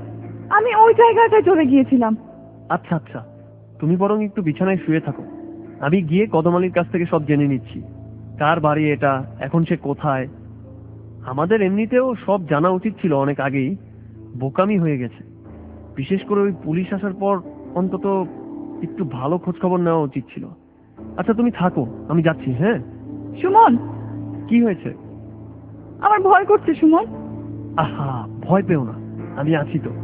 আমি ওই জায়গাটায় চলে গিয়েছিলাম। আচ্ছা আচ্ছা, তুমি বরং একটু বিছানায় শুয়ে থাকো, আমি গিয়ে কদম আলীর কাছ থেকে সব জেনে নিচ্ছি। কার বাড়ি এটা, এখন সে কোথায়। আমাদের এমনিতেও সব জানা উচিত ছিল অনেক আগেই, বোকামি হয়ে গেছে। বিশেষ করে ওই পুলিশ আসার পর অন্তত একটু ভালো খোঁজ খবর নেওয়া উচিত ছিল। আচ্ছা তুমি থাকো, আমি যাচ্ছি। হ্যাঁ সুমন, কি হয়েছে? আমার ভয় করছে সুমন। আহা, ভয় পেও না, আমি আছি তো।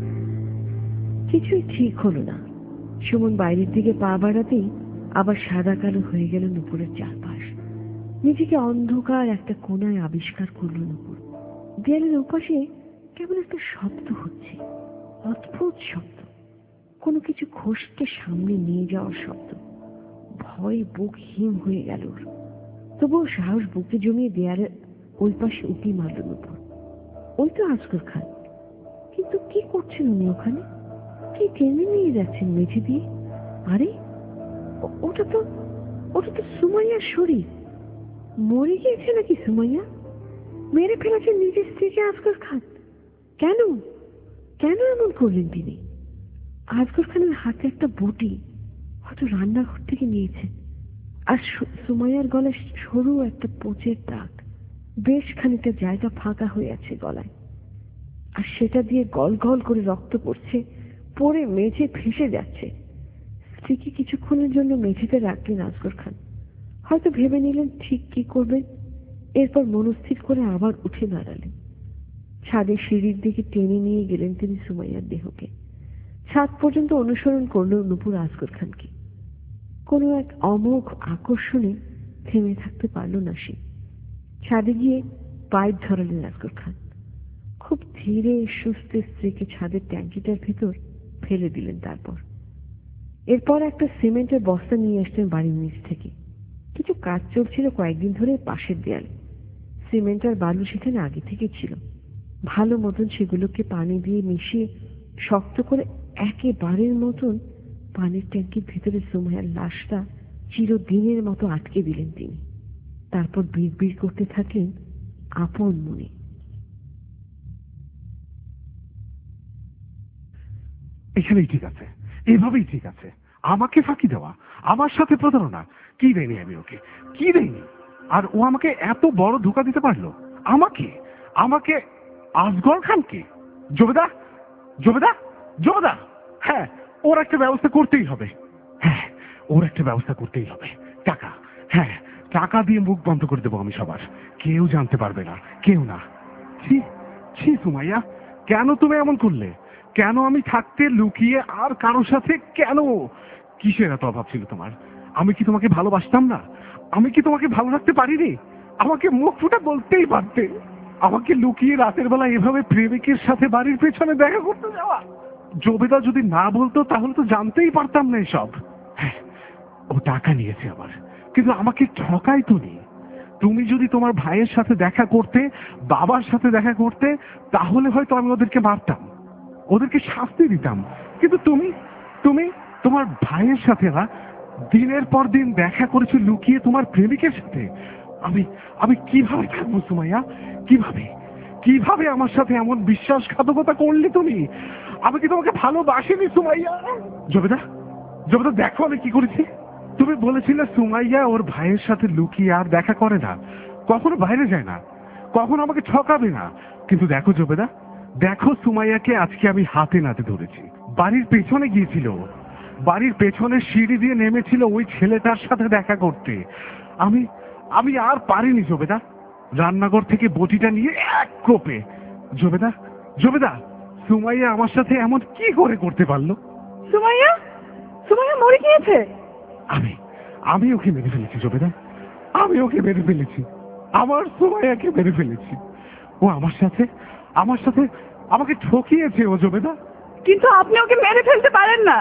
কিছুই ঠিক হলো না। সুমন বাইরের দিকে পা বাড়াতেই আবার সাদা কালো হয়ে গেল নুপুরের চারপাশ। নিজেকে অন্ধকার একটা কোণায় আবিষ্কার করল নুপুর। দেয়ালের ওপাশে কেমন একটা শব্দ হচ্ছে, অদ্ভুত শব্দ, কোনো কিছু খসকে সামনে নিয়ে যাওয়ার শব্দ। ভয়ে বুক হিম হয়ে গেল ওর। তবুও সাহস বুকে জমিয়ে দেয়ালের ওই পাশে উঁকি মারল নুপুর। ওই তো আজগর খান, কিন্তু কি করছেন উনি ওখানে? কি টেনে নিয়ে যাচ্ছেন মেঝে দিয়ে? আরে ওটা তো সুমাইয়ার শরীর। মরে গিয়েছে নাকি সুমাইয়া? মেরে ফেলেছেন নিজের স্ত্রীকে আজগর খান। কেন কেন এমন করলেন তিনি? আজগর খানের হাতে একটা বটি, হয়তো রান্নাঘর থেকে নিয়েছেন। আর সুমাইয়ার গলায় সরু একটা পোচের দাগ, বেশ খানিকটা জায়গা ফাঁকা হয়ে আছে গলায়, আর সেটা দিয়ে গল গল করে রক্ত পড়ছে, পড়ে মেঝে ভেসে যাচ্ছে। স্ত্রীকে কিছুক্ষণের জন্য মেঝেতে রাখলেন আজগর খান। হয়তো ভেবে নিলেন ঠিক কি করবেন। এরপর মনস্থির করে আবার উঠে দাঁড়ালেন। ছাদে সিঁড়ির দিকে টেনে নিয়ে গেলেন তিনি সুমাইয়ার দেহকে। ছাদ পর্যন্ত অনুসরণ করল নুপুর আজগর খানকে। কোনো এক অমোঘ আকর্ষণে থেমে থাকতে পারল না সে। ছাদে গিয়ে পাইপ ধরালেন আজগর খান। খুব ধীরে সুস্থে স্ত্রীকে ছাদের ট্যাঙ্কিটার ভেতর ফেলে দিলেন। এরপর একটা সিমেন্টের বস্তা নিয়ে আসলেন বাড়ির নিচ থেকে। কিছু কাজ চলছিল কয়েকদিন ধরে পাশের দেয়ালে। সিমেন্ট আর বালু সেখানে আগে থেকে ছিল। ভালো মতন সেগুলোকে পানি দিয়ে মিশিয়ে শক্ত করে একেবারের মতন পানির ট্যাঙ্কির ভেতরে সুমাইয়ার লাশটা চিরদিনের মতো আটকে দিলেন তিনি। তারপর বিড়বিড় করতে থাকলেন আপন মনে, এখানেই ঠিক আছে, এভাবেই ঠিক আছে। আমাকে ফাঁকি দেওয়া, আমার সাথে প্রতারণা, কি দেয়নি আমি ওকে, কি দেয়নি? আর ও আমাকে এত বড় ধোঁকা দিতে পারলো? আমাকে আমাকে আজগর খানকে? জবেদা, জবেদা, জবেদা! হ্যাঁ, ওর একটা ব্যবস্থা করতেই হবে। হ্যাঁ, ওর একটা ব্যবস্থা করতেই হবে। টাকা, হ্যাঁ, টাকা দিয়ে মুখ বন্ধ করে দেবো আমি সবার। কেউ জানতে পারবে না, কেউ না। ছি ছি সুমাইয়া, কেন তুমি এমন করলে? কেন আমি থাকতে লুকিয়ে আর কারোর সাথে কেন? কিসের এত অভাব ছিল তোমার? আমি কি তোমাকে ভালোবাসতাম না? আমি কি তোমাকে ভালো রাখতে পারিনি? আমাকে মুখ ফুটে বলতেই পারতে। আমাকে লুকিয়ে রাতের বেলা এভাবে প্রেমিকের সাথে বাড়ির পেছনে দেখা করতে যাওয়া। জবেদা যদি না বলতো তাহলে তো জানতেই পারতাম না এসব। হ্যাঁ, ও টাকা নিয়েছে আমার, কিন্তু আমাকে ঠকাই তো নি। তুমি যদি তোমার ভাইয়ের সাথে দেখা করতে, বাবার সাথে দেখা করতে, তাহলে হয়তো আমি ওদেরকে মারতাম, ওদেরকে শাস্তি দিতাম। কিন্তু তুমি তুমি তোমার ভাইয়ের সাথে না, দিনের পর দিন দেখা করেছো লুকিয়ে তোমার প্রেমিকের সাথে। আমি আমি কিভাবে থাকবো সুমাইয়া? কিভাবে কিভাবে আমার সাথে এমন বিশ্বাসঘাতকতা করলে তুমি? আমি কি তোমাকে ভালোবাসিনি সুমাইয়া? জবেদা, জবেদা, দেখো আমি কি করেছি। তুমি বলেছিলে সুমাইয়া ওর ভাইয়ের সাথে লুকিয়ে আর দেখা করে না, কখনো বাইরে যায় না, কখনো আমাকে ঠকাবে না। কিন্তু দেখো জবেদা, দেখো সুমাইয়াকে আজকে আমি হাতে নাতে ধরেছি। বাড়ির পেছনে গিয়েছিল, বাড়ির পেছনে সিঁড়ি দিয়ে নেমেছিল ওই ছেলেটার সাথে দেখা করতে। আমি আমি আর পারিনি জবেদা। রান্নাঘর থেকে বটিটা নিয়ে এক কোপে। জবেদা, জবেদা, সুমাইয়া আমার সাথে এমন কি করে করতে পারলো? সুমাইয়া, সুমাইয়া মরে গিয়েছে। আমি ওকে মেরে ফেলেছি জবেদা, আমি ওকে মেরে ফেলেছি। আমার সুমাইয়াকে মেরে ফেলেছি। ও আমার সাথে আমাকে ঠকিয়েছে ও জবেদা। কিন্তু আপনি ওকে মেরে ফেলতে পারেন না।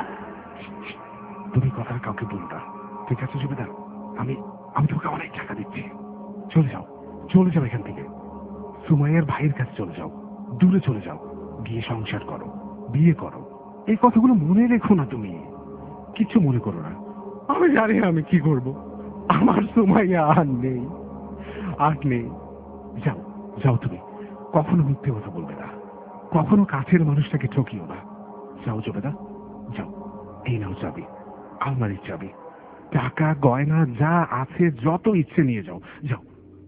তুমি কথা কাউকে বলো না, ঠিক আছে জবেদা? আমি তোকে অনেক টাকা দিচ্ছি। চলে যাও, চলে যাও এখান থেকে। সুমাইয়ার ভাইয়ের কাছে চলে যাও, দূরে চলে যাও, গিয়ে সংসার করো, বিয়ে করো। এই কথাগুলো মনে রেখো না তুমি, কিচ্ছু মনে করো না। আমি জানি আমি কি করব। আমার সুমাইয়া আর নেই, আর নেই। যাও যাও, তুমি কখনো মিথ্যে কথা বলবে না। কখনো কাছের মানুষটাকে ঠকিও না। যাও জবেদা, যাও, এই নাও চাবি, আলমারির চাবি, টাকা গয়না যা আছে যত ইচ্ছে নিয়ে যাও, যাও।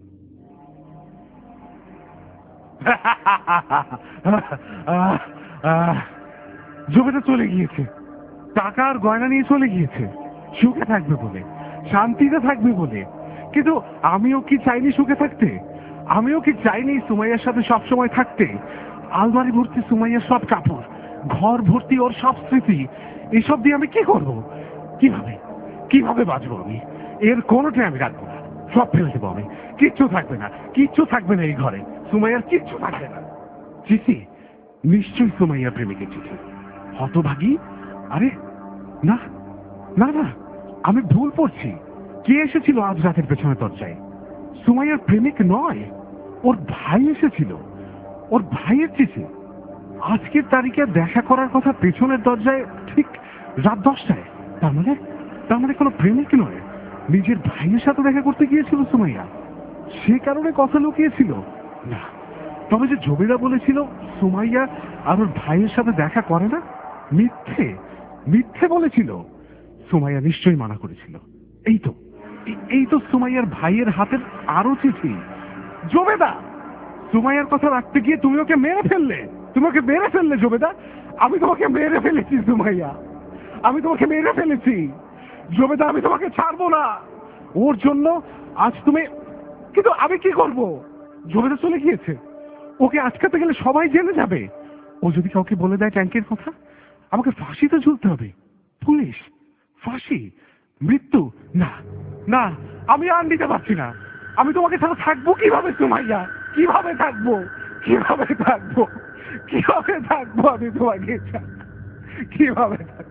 জবেদা চলে গিয়েছে, টাকা আর গয়না নিয়ে চলে গিয়েছে, সুখে থাকবে বলে, শান্তিতে থাকবে বলে। কিন্তু আমিও কি চাইনি সুখে থাকতে? আমিও কি চাইনি সুমাইয়ার সাথে সবসময় থাকতে? আলমারি ভর্তি সুমাইয়ার সব কাপড়, ঘর ভর্তি ওর সব স্মৃতি, এসব দিয়ে আমি কি করব? কিভাবে কিভাবে বাঁচবো আমি? এর কোনোটাই আমি রাখবো না, সব ফেলে দেবো আমি। কিচ্ছু থাকবে না, কিচ্ছু থাকবে না এই ঘরে, সুমাইয়ার কিচ্ছু থাকবে না। চিঠি, নিশ্চয়ই সুমাইয়ার প্রেমিকের চিঠি। হতভাগী, আরে না না না, আমি ভুল পড়ছি। কে এসেছিল আজ রাতের পেছনে দরজায়? সুমাইয়ার প্রেমিক নয়, ওর ভাই এসেছিল, ওর ভাইয়ের চিঠি। আজকের তারিখে দেখা করার কথা পেছনের দরজায় ঠিক রাত 10টায়। তার মানে কোনো প্রেমিক নয়, নিজের ভাইয়ের সাথে দেখা করতে গিয়েছিল সুমাইয়া, সে কারণে কথা লুকিয়েছিল। না, তবে যে জবেদা বলেছিল সুমাইয়া আর ওর ভাইয়ের সাথে দেখা করে না, মিথ্যে মিথ্যে বলেছিল। সুমাইয়া নিশ্চয়ই মানা করেছিল। এই তো সুমাইয়ার ভাইয়ের হাতের আরো চিঠি। জবেদা, সুমাইয়ার কথা রাখতে গিয়ে তুমি ওকে মেরে ফেললে, তুমি ওকে মেরে ফেললে জবেদা। আমি তোমাকে মেরে ফেলেছি সুমাইয়া, আমি তোমাকে মেরে ফেলেছি জবেদা, আমি তোমাকে ছাড়বো না ওর জন্য। আজ তুমি, কিন্তু আমি কি করব? জবেদা চলে গিয়েছে, ওকে আটকাতে গেলে সবাই জেনে যাবে। ও যদি কাউকে বলে দেয় ট্যাঙ্কের কথা, আমাকে ফাঁসিতে ঝুলতে হবে। পুলিশ, ফাঁসি, মৃত্যু। না না, আমি আর নিতে পারছি না। আমি তোমাকে ছাড়া থাকবো কিভাবে সুমাইয়া? কিভাবে থাকবো, কিভাবে থাকবো, কিভাবে থাকবো আমি তোমাকে ছাড়া? কিভাবে থাকবো?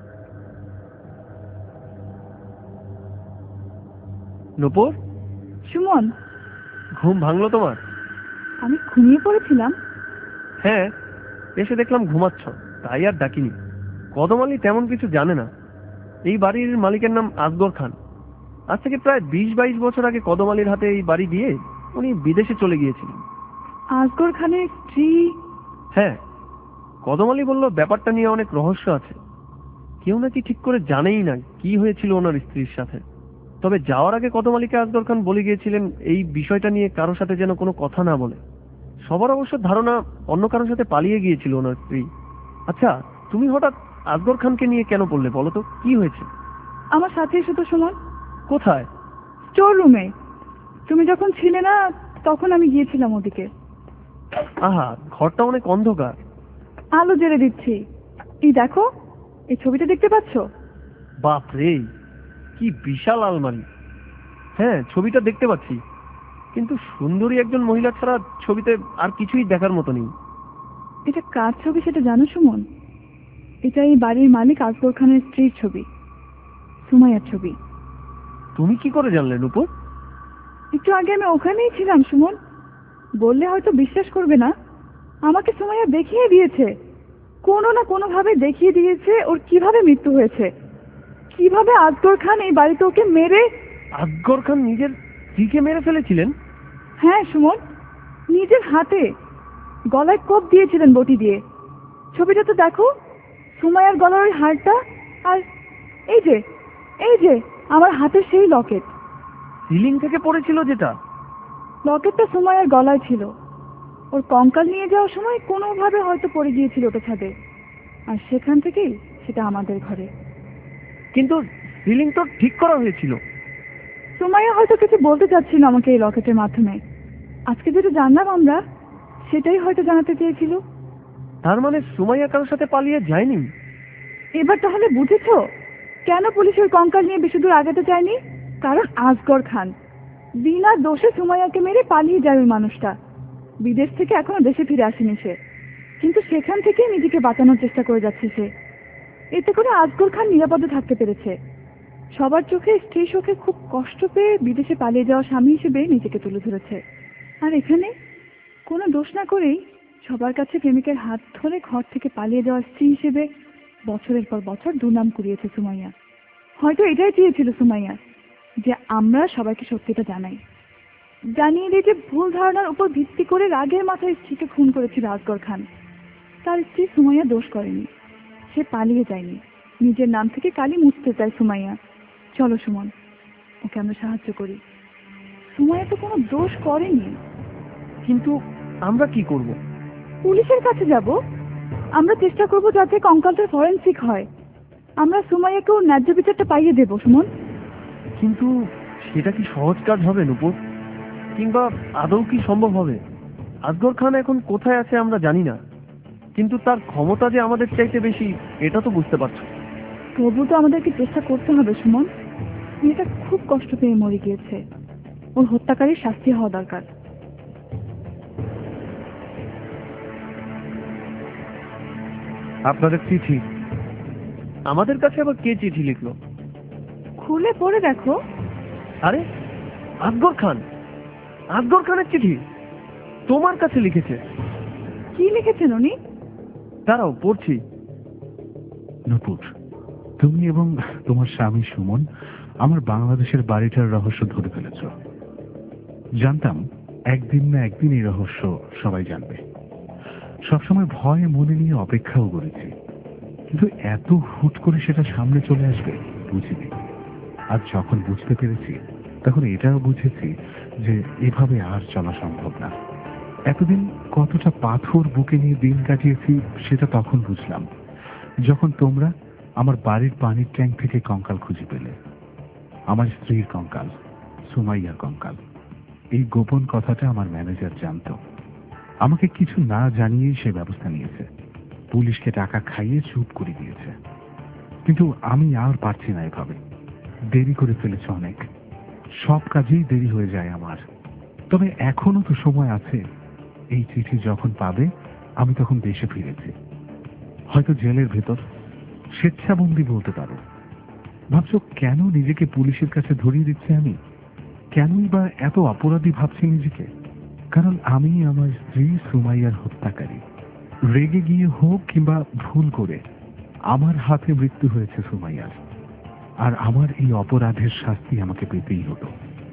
নূপুর, সুমন, ঘুম ভাঙলো তোমার? আমি ঘুমিয়ে পড়েছিলাম। হ্যাঁ, এসে দেখলাম ঘুমাচ্ছ, তাই আর ডাকিনি। কদম আলী তেমন কিছু জানে না। এই বাড়ির মালিকের নাম আসগর খান। আজ থেকে প্রায় 20-22 বছর আগে কদম আলীর হাতে এই বাড়ি দিয়ে উনি বিদেশে চলে গিয়েছিলেন। আসগর খানের স্ত্রী? হ্যাঁ, কদম আলী বলল ব্যাপারটা নিয়ে অনেক রহস্য আছে। কেউ নাকি ঠিক করে জানেই না কি হয়েছিল ওনার স্ত্রীর সাথে। তবে যাওয়ার আগে কদম আলীকে আসগর খান বলে গিয়েছিলেন এই বিষয়টা নিয়ে কারোর সাথে যেন কোনো কথা না বলে। সবার অবশ্য ধারণা অন্য কারোর সাথে পালিয়ে গিয়েছিল ওনার স্ত্রী। আচ্ছা, তুমি হঠাৎ আসগর খানকে নিয়ে কেন বললে বলো তো, কি হয়েছে? আমার সাথে এসে তো সুমন। কোথায়? স্টোর রুমে। তুমি যখন ছিলে না তখন আমি গিয়েছিলাম ওদিকে। আহা, ঘরটা অনেক অন্ধকার। আলো জ্বেলে দিচ্ছি। এই দেখো, এই ছবিটা দেখতে পাচ্ছ? বাপ রে, কি বিশাল আলমারি! হ্যাঁ, ছবিটা দেখতে পাচ্ছি, কিন্তু সুন্দরী একজন মহিলা ছাড়া ছবিতে আর কিছুই দেখার মতো নেই। এটা কার ছবি সেটা জানো সুমন? এটা এই বাড়ির মালিক আসগর খানের স্ত্রীর ছবি, সুমাইয়ার ছবি। তুমি কি করে জানলে নূপুর? একটু আগে আমি ওখানেই ছিলাম সুমন। বললে হয়তো বিশ্বাস করবে না, আমাকে সুমাইয়া দেখিয়ে দিয়েছে, কোনো না কোনো ভাবে দেখিয়ে দিয়েছে ওর কিভাবে মৃত্যু হয়েছে, কিভাবে আসগর খান এই বাড়িতে ওকে মেরে। আসগর খান নিজের স্ত্রীকে মেরে ফেলেছিলেন? হ্যাঁ সুমন, নিজের হাতে গলায় কোপ দিয়েছিলেন বটি দিয়ে। ছবিটা তো দেখো, সুমাইয়ার গলার ওই হারটা, আর এই যে আমার হাতের সেই লকেট। সিলিং থেকে পড়েছিল যেটা? লকেটটা সুমাইয়ার গলায় ছিল। ওর কঙ্কাল নিয়ে যাওয়ার সময় কোনোভাবে হয়তো পড়ে গিয়েছিল ওটা ছাদে, আর সেখান থেকেই সেটা আমাদের ঘরে। কিন্তু সিলিং তো ঠিক করা হয়েছিল। সুমাইয়া হয়তো কিছু বলতে চাচ্ছিল আমাকে এই লকেটের মাধ্যমে। আজকে যেটা জানলাম আমরা, সেটাই হয়তো জানাতে চেয়েছিল। তার মানে সুমাইয়া কারোর সাথে পালিয়ে যায়নি? এবার তাহলে বুঝেছো কেন পুলিশ ওই কঙ্কাল নিয়ে বেশি দূর আগাতে চায়নি? কারণ আসগর খান বিনা দোষে সুমাইয়াকে মেরে পালিয়ে যায় ওই মানুষটা। বিদেশ থেকে এখনো দেশে ফিরে আসেনি সে, কিন্তু সেখান থেকে নিজেকে বাঁচানোর চেষ্টা করে যাচ্ছে সে। এতে করে আসগর খান নিরাপদে থাকতে পেরেছে। সবার চোখে স্ত্রী শোকে খুব কষ্ট পেয়ে বিদেশে পালিয়ে যাওয়া স্বামী হিসেবে নিজেকে তুলে ধরেছে। আর এখানে কোনো দোষ না করেই সবার কাছে প্রেমিকের হাত ধরে ঘর থেকে পালিয়ে যাওয়া স্ত্রী হিসেবে বছরের পর বছর দুর্নাম কুড়িয়েছে সুমাইয়া। হয়তো এটাই চেয়েছিল সুমাইয়া, যে আমরা সবাইকে সত্যিটা জানাই, জানিয়ে দিই যে ভুল ধারণার উপর ভিত্তি করে রাগের মাথায় স্ত্রীকে খুন করেছিল আসগর খান। তার স্ত্রী সুমাইয়া দোষ করেনি, সে পালিয়ে যায়নি, নিজের নাম থেকে কালি মুছতে চায় সুমাইয়া। চলো সুমন, ওকে আমরা সাহায্য করি। সুমাইয়া তো কোনো দোষ করেনি। কিন্তু আমরা কি করব? পুলিশের কাছে যাব, আমরা চেষ্টা করব যাতে কঙ্কালটার ফরেন্সিক হয়। আমরা সুমাইয়াকেও ন্যায্য বিচারটা পাইয়ে দেব সুমন। কিন্তু সেটা কি সহজ কাজ হবে নূপুর? কিংবা আদৌ কি সম্ভব হবে? আসগর খান এখন কোথায় আছে আমরা জানি না, কিন্তু তার ক্ষমতা যে আমাদের চাইতে বেশি এটা তো বুঝতে পারছো। তবু তো আমাদেরকে চেষ্টা করতে হবে সুমন। মেয়েটা খুব কষ্ট পেয়ে মরে গিয়েছে, ওর হত্যাকারীর শাস্তি হওয়া দরকার। আপনাদের চিঠি। আমাদের কাছে আবার কে চিঠি লিখলো? খুলে পড়ে দেখো। আরে আসগর খান, আসগর খানের চিঠি তোমার কাছে লিখেছে। কি লিখেছেন উনি? দাঁড়াও পড়ছি। নূপুর, তুমি এবং তোমার স্বামী সুমন আমার বাংলাদেশের বাড়িটার রহস্য ধরে ফেলেছ। জানতাম একদিন না একদিন এই রহস্য সবাই জানবে। সবসময় ভয় মনে নিয়ে অপেক্ষাও করেছি, কিন্তু এত হুট করে সেটা সামনে চলে আসবে বুঝিনি। আর যখন বুঝতে পেরেছি তখন এটাও বুঝেছি যে এভাবে আর চলা সম্ভব না। এতদিন কতটা পাথর বুকে নিয়ে দিন কাটিয়েছি সেটা তখন বুঝলাম, যখন তোমরা আমার বাড়ির পানির ট্যাঙ্ক থেকে কঙ্কাল খুঁজে পেলে। আমার স্ত্রীর কঙ্কাল, সুমাইয়ার কঙ্কাল। এই গোপন কথাটা আমার ম্যানেজার জানত। আমাকে কিছু না জানিয়েই সে ব্যবস্থা নিয়েছে, পুলিশকে টাকা খাইয়ে চুপ করে দিয়েছে। কিন্তু আমি আর পারছি না এভাবে। দেরি করে ফেলেছে অনেক, সব কাজেই দেরি হয়ে যায় আমার। তবে এখনো তো সময় আছে। এই চিঠি যখন পাবে আমি তখন দেশে ফিরেছি, হয়তো জেলের ভেতর, স্বেচ্ছাবন্দি বলতে পারো। ভাবছো কেন নিজেকে পুলিশের কাছে ধরিয়ে দিচ্ছি আমি? কেনই বা এত অপরাধী ভাবছি নিজেকে? কারণ আমি আমার স্ত্রী সুমাইয়ার হত্যাকারী। রেগে গিয়ে হোক কিংবা ভুল করে আমার হাতে মৃত্যু হয়েছে সুমাইয়ার, আর আমার এই অপরাধের শাস্তি আমাকে পেতেই হতো।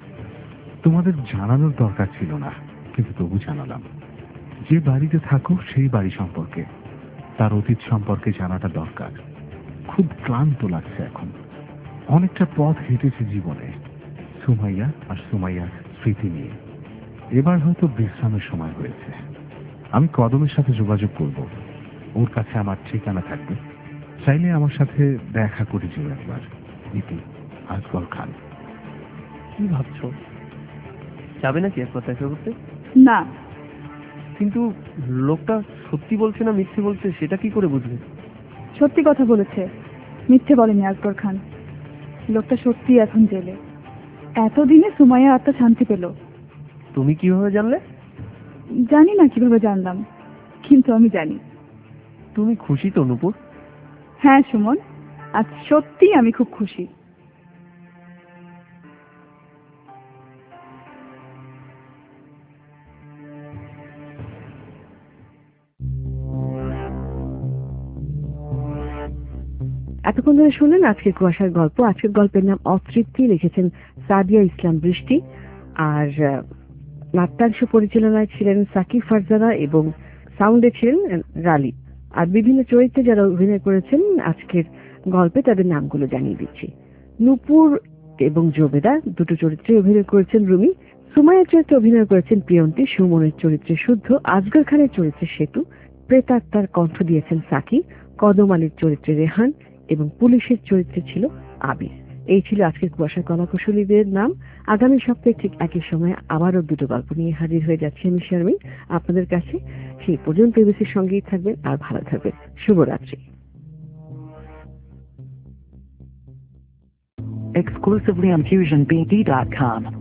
তোমাদের জানানোর দরকার ছিল না, কিন্তু তবু জানালাম। যে বাড়িতে থাকো সেই বাড়ি সম্পর্কে, তার অতীত সম্পর্কে জানাটা দরকার। খুব ক্লান্ত লাগছে এখন। অনেকটা পথ হেঁটেছে জীবনে সুমাইয়া আর সুমাইয়ার স্মৃতি নিয়ে। এবার হয়তো বিশ্রামের সময় হয়েছে। আমি কদমের সাথে যোগাযোগ করব, ওর কাছে আমার ঠিকানা থাকবে, চাইলে আমার সাথে দেখা করে যেও একবার। ইতি, আসগর খান। কি ভাবছো, যাবে নাকি একবার দেখা করতে? না। কিন্তু লোকটা সত্যি বলছে না মিথ্যে বলছে সেটা কি করে বুঝবে? সত্যি কথা বলেছে, মিথ্যে বলেনি আসগর খান। লোকটা সত্যি এখন জেলে। এতদিনে সুমাইয়া আত্মা শান্তি পেল। তুমি কিভাবে জানলে? জানি না কিভাবে জানলাম, কিন্তু আমি জানি। তুমি খুশি তো নূপুর? হ্যাঁ সুমন, আজ সত্যি আমি খুব খুশি। এতক্ষণ ধরে শুনলেন আজকের কুয়াশার গল্প। আজকের গল্পের নাম অতৃপ্তি, লিখেছেন সাদিয়া ইসলাম বৃষ্টি। আর নাট্যাংশ পরিচালনায় ছিলেন সাকিব ফারজানা এবং সাউন্ডে ছিলেন রালি। আর বিভিন্ন চরিত্রে যারা অভিনয় করেছেন আজকের গল্পে তাদের নামগুলো জানিয়ে দিচ্ছি। নূপুর এবং জোবেদা দুটো চরিত্রে অভিনয় করেছেন রুমি। সুমাইয়ার চরিত্রে অভিনয় করেছেন প্রিয়ন্তী, সুমনের চরিত্রে শুদ্ধ, আসগর খানের চরিত্রে সেতু, প্রেতাত্মার কণ্ঠ দিয়েছেন সাকি, কদম আলীর চরিত্রে রেহান এবং পুলিশের চরিত্রে ছিল আবির। এই ছিল আজকের কুয়াশার কলাকুশলীদের নাম। আগামী সপ্তাহে ঠিক একই সময়ে আবারও দুটো গল্প নিয়ে হাজির হয়ে যাচ্ছি আমি শারমিন আপনাদের কাছে। সেই পর্যন্ত এবিসির সঙ্গেই থাকবেন আর ভালো থাকবেন। শুভরাত্রি। Exclusively on FusionBD.com.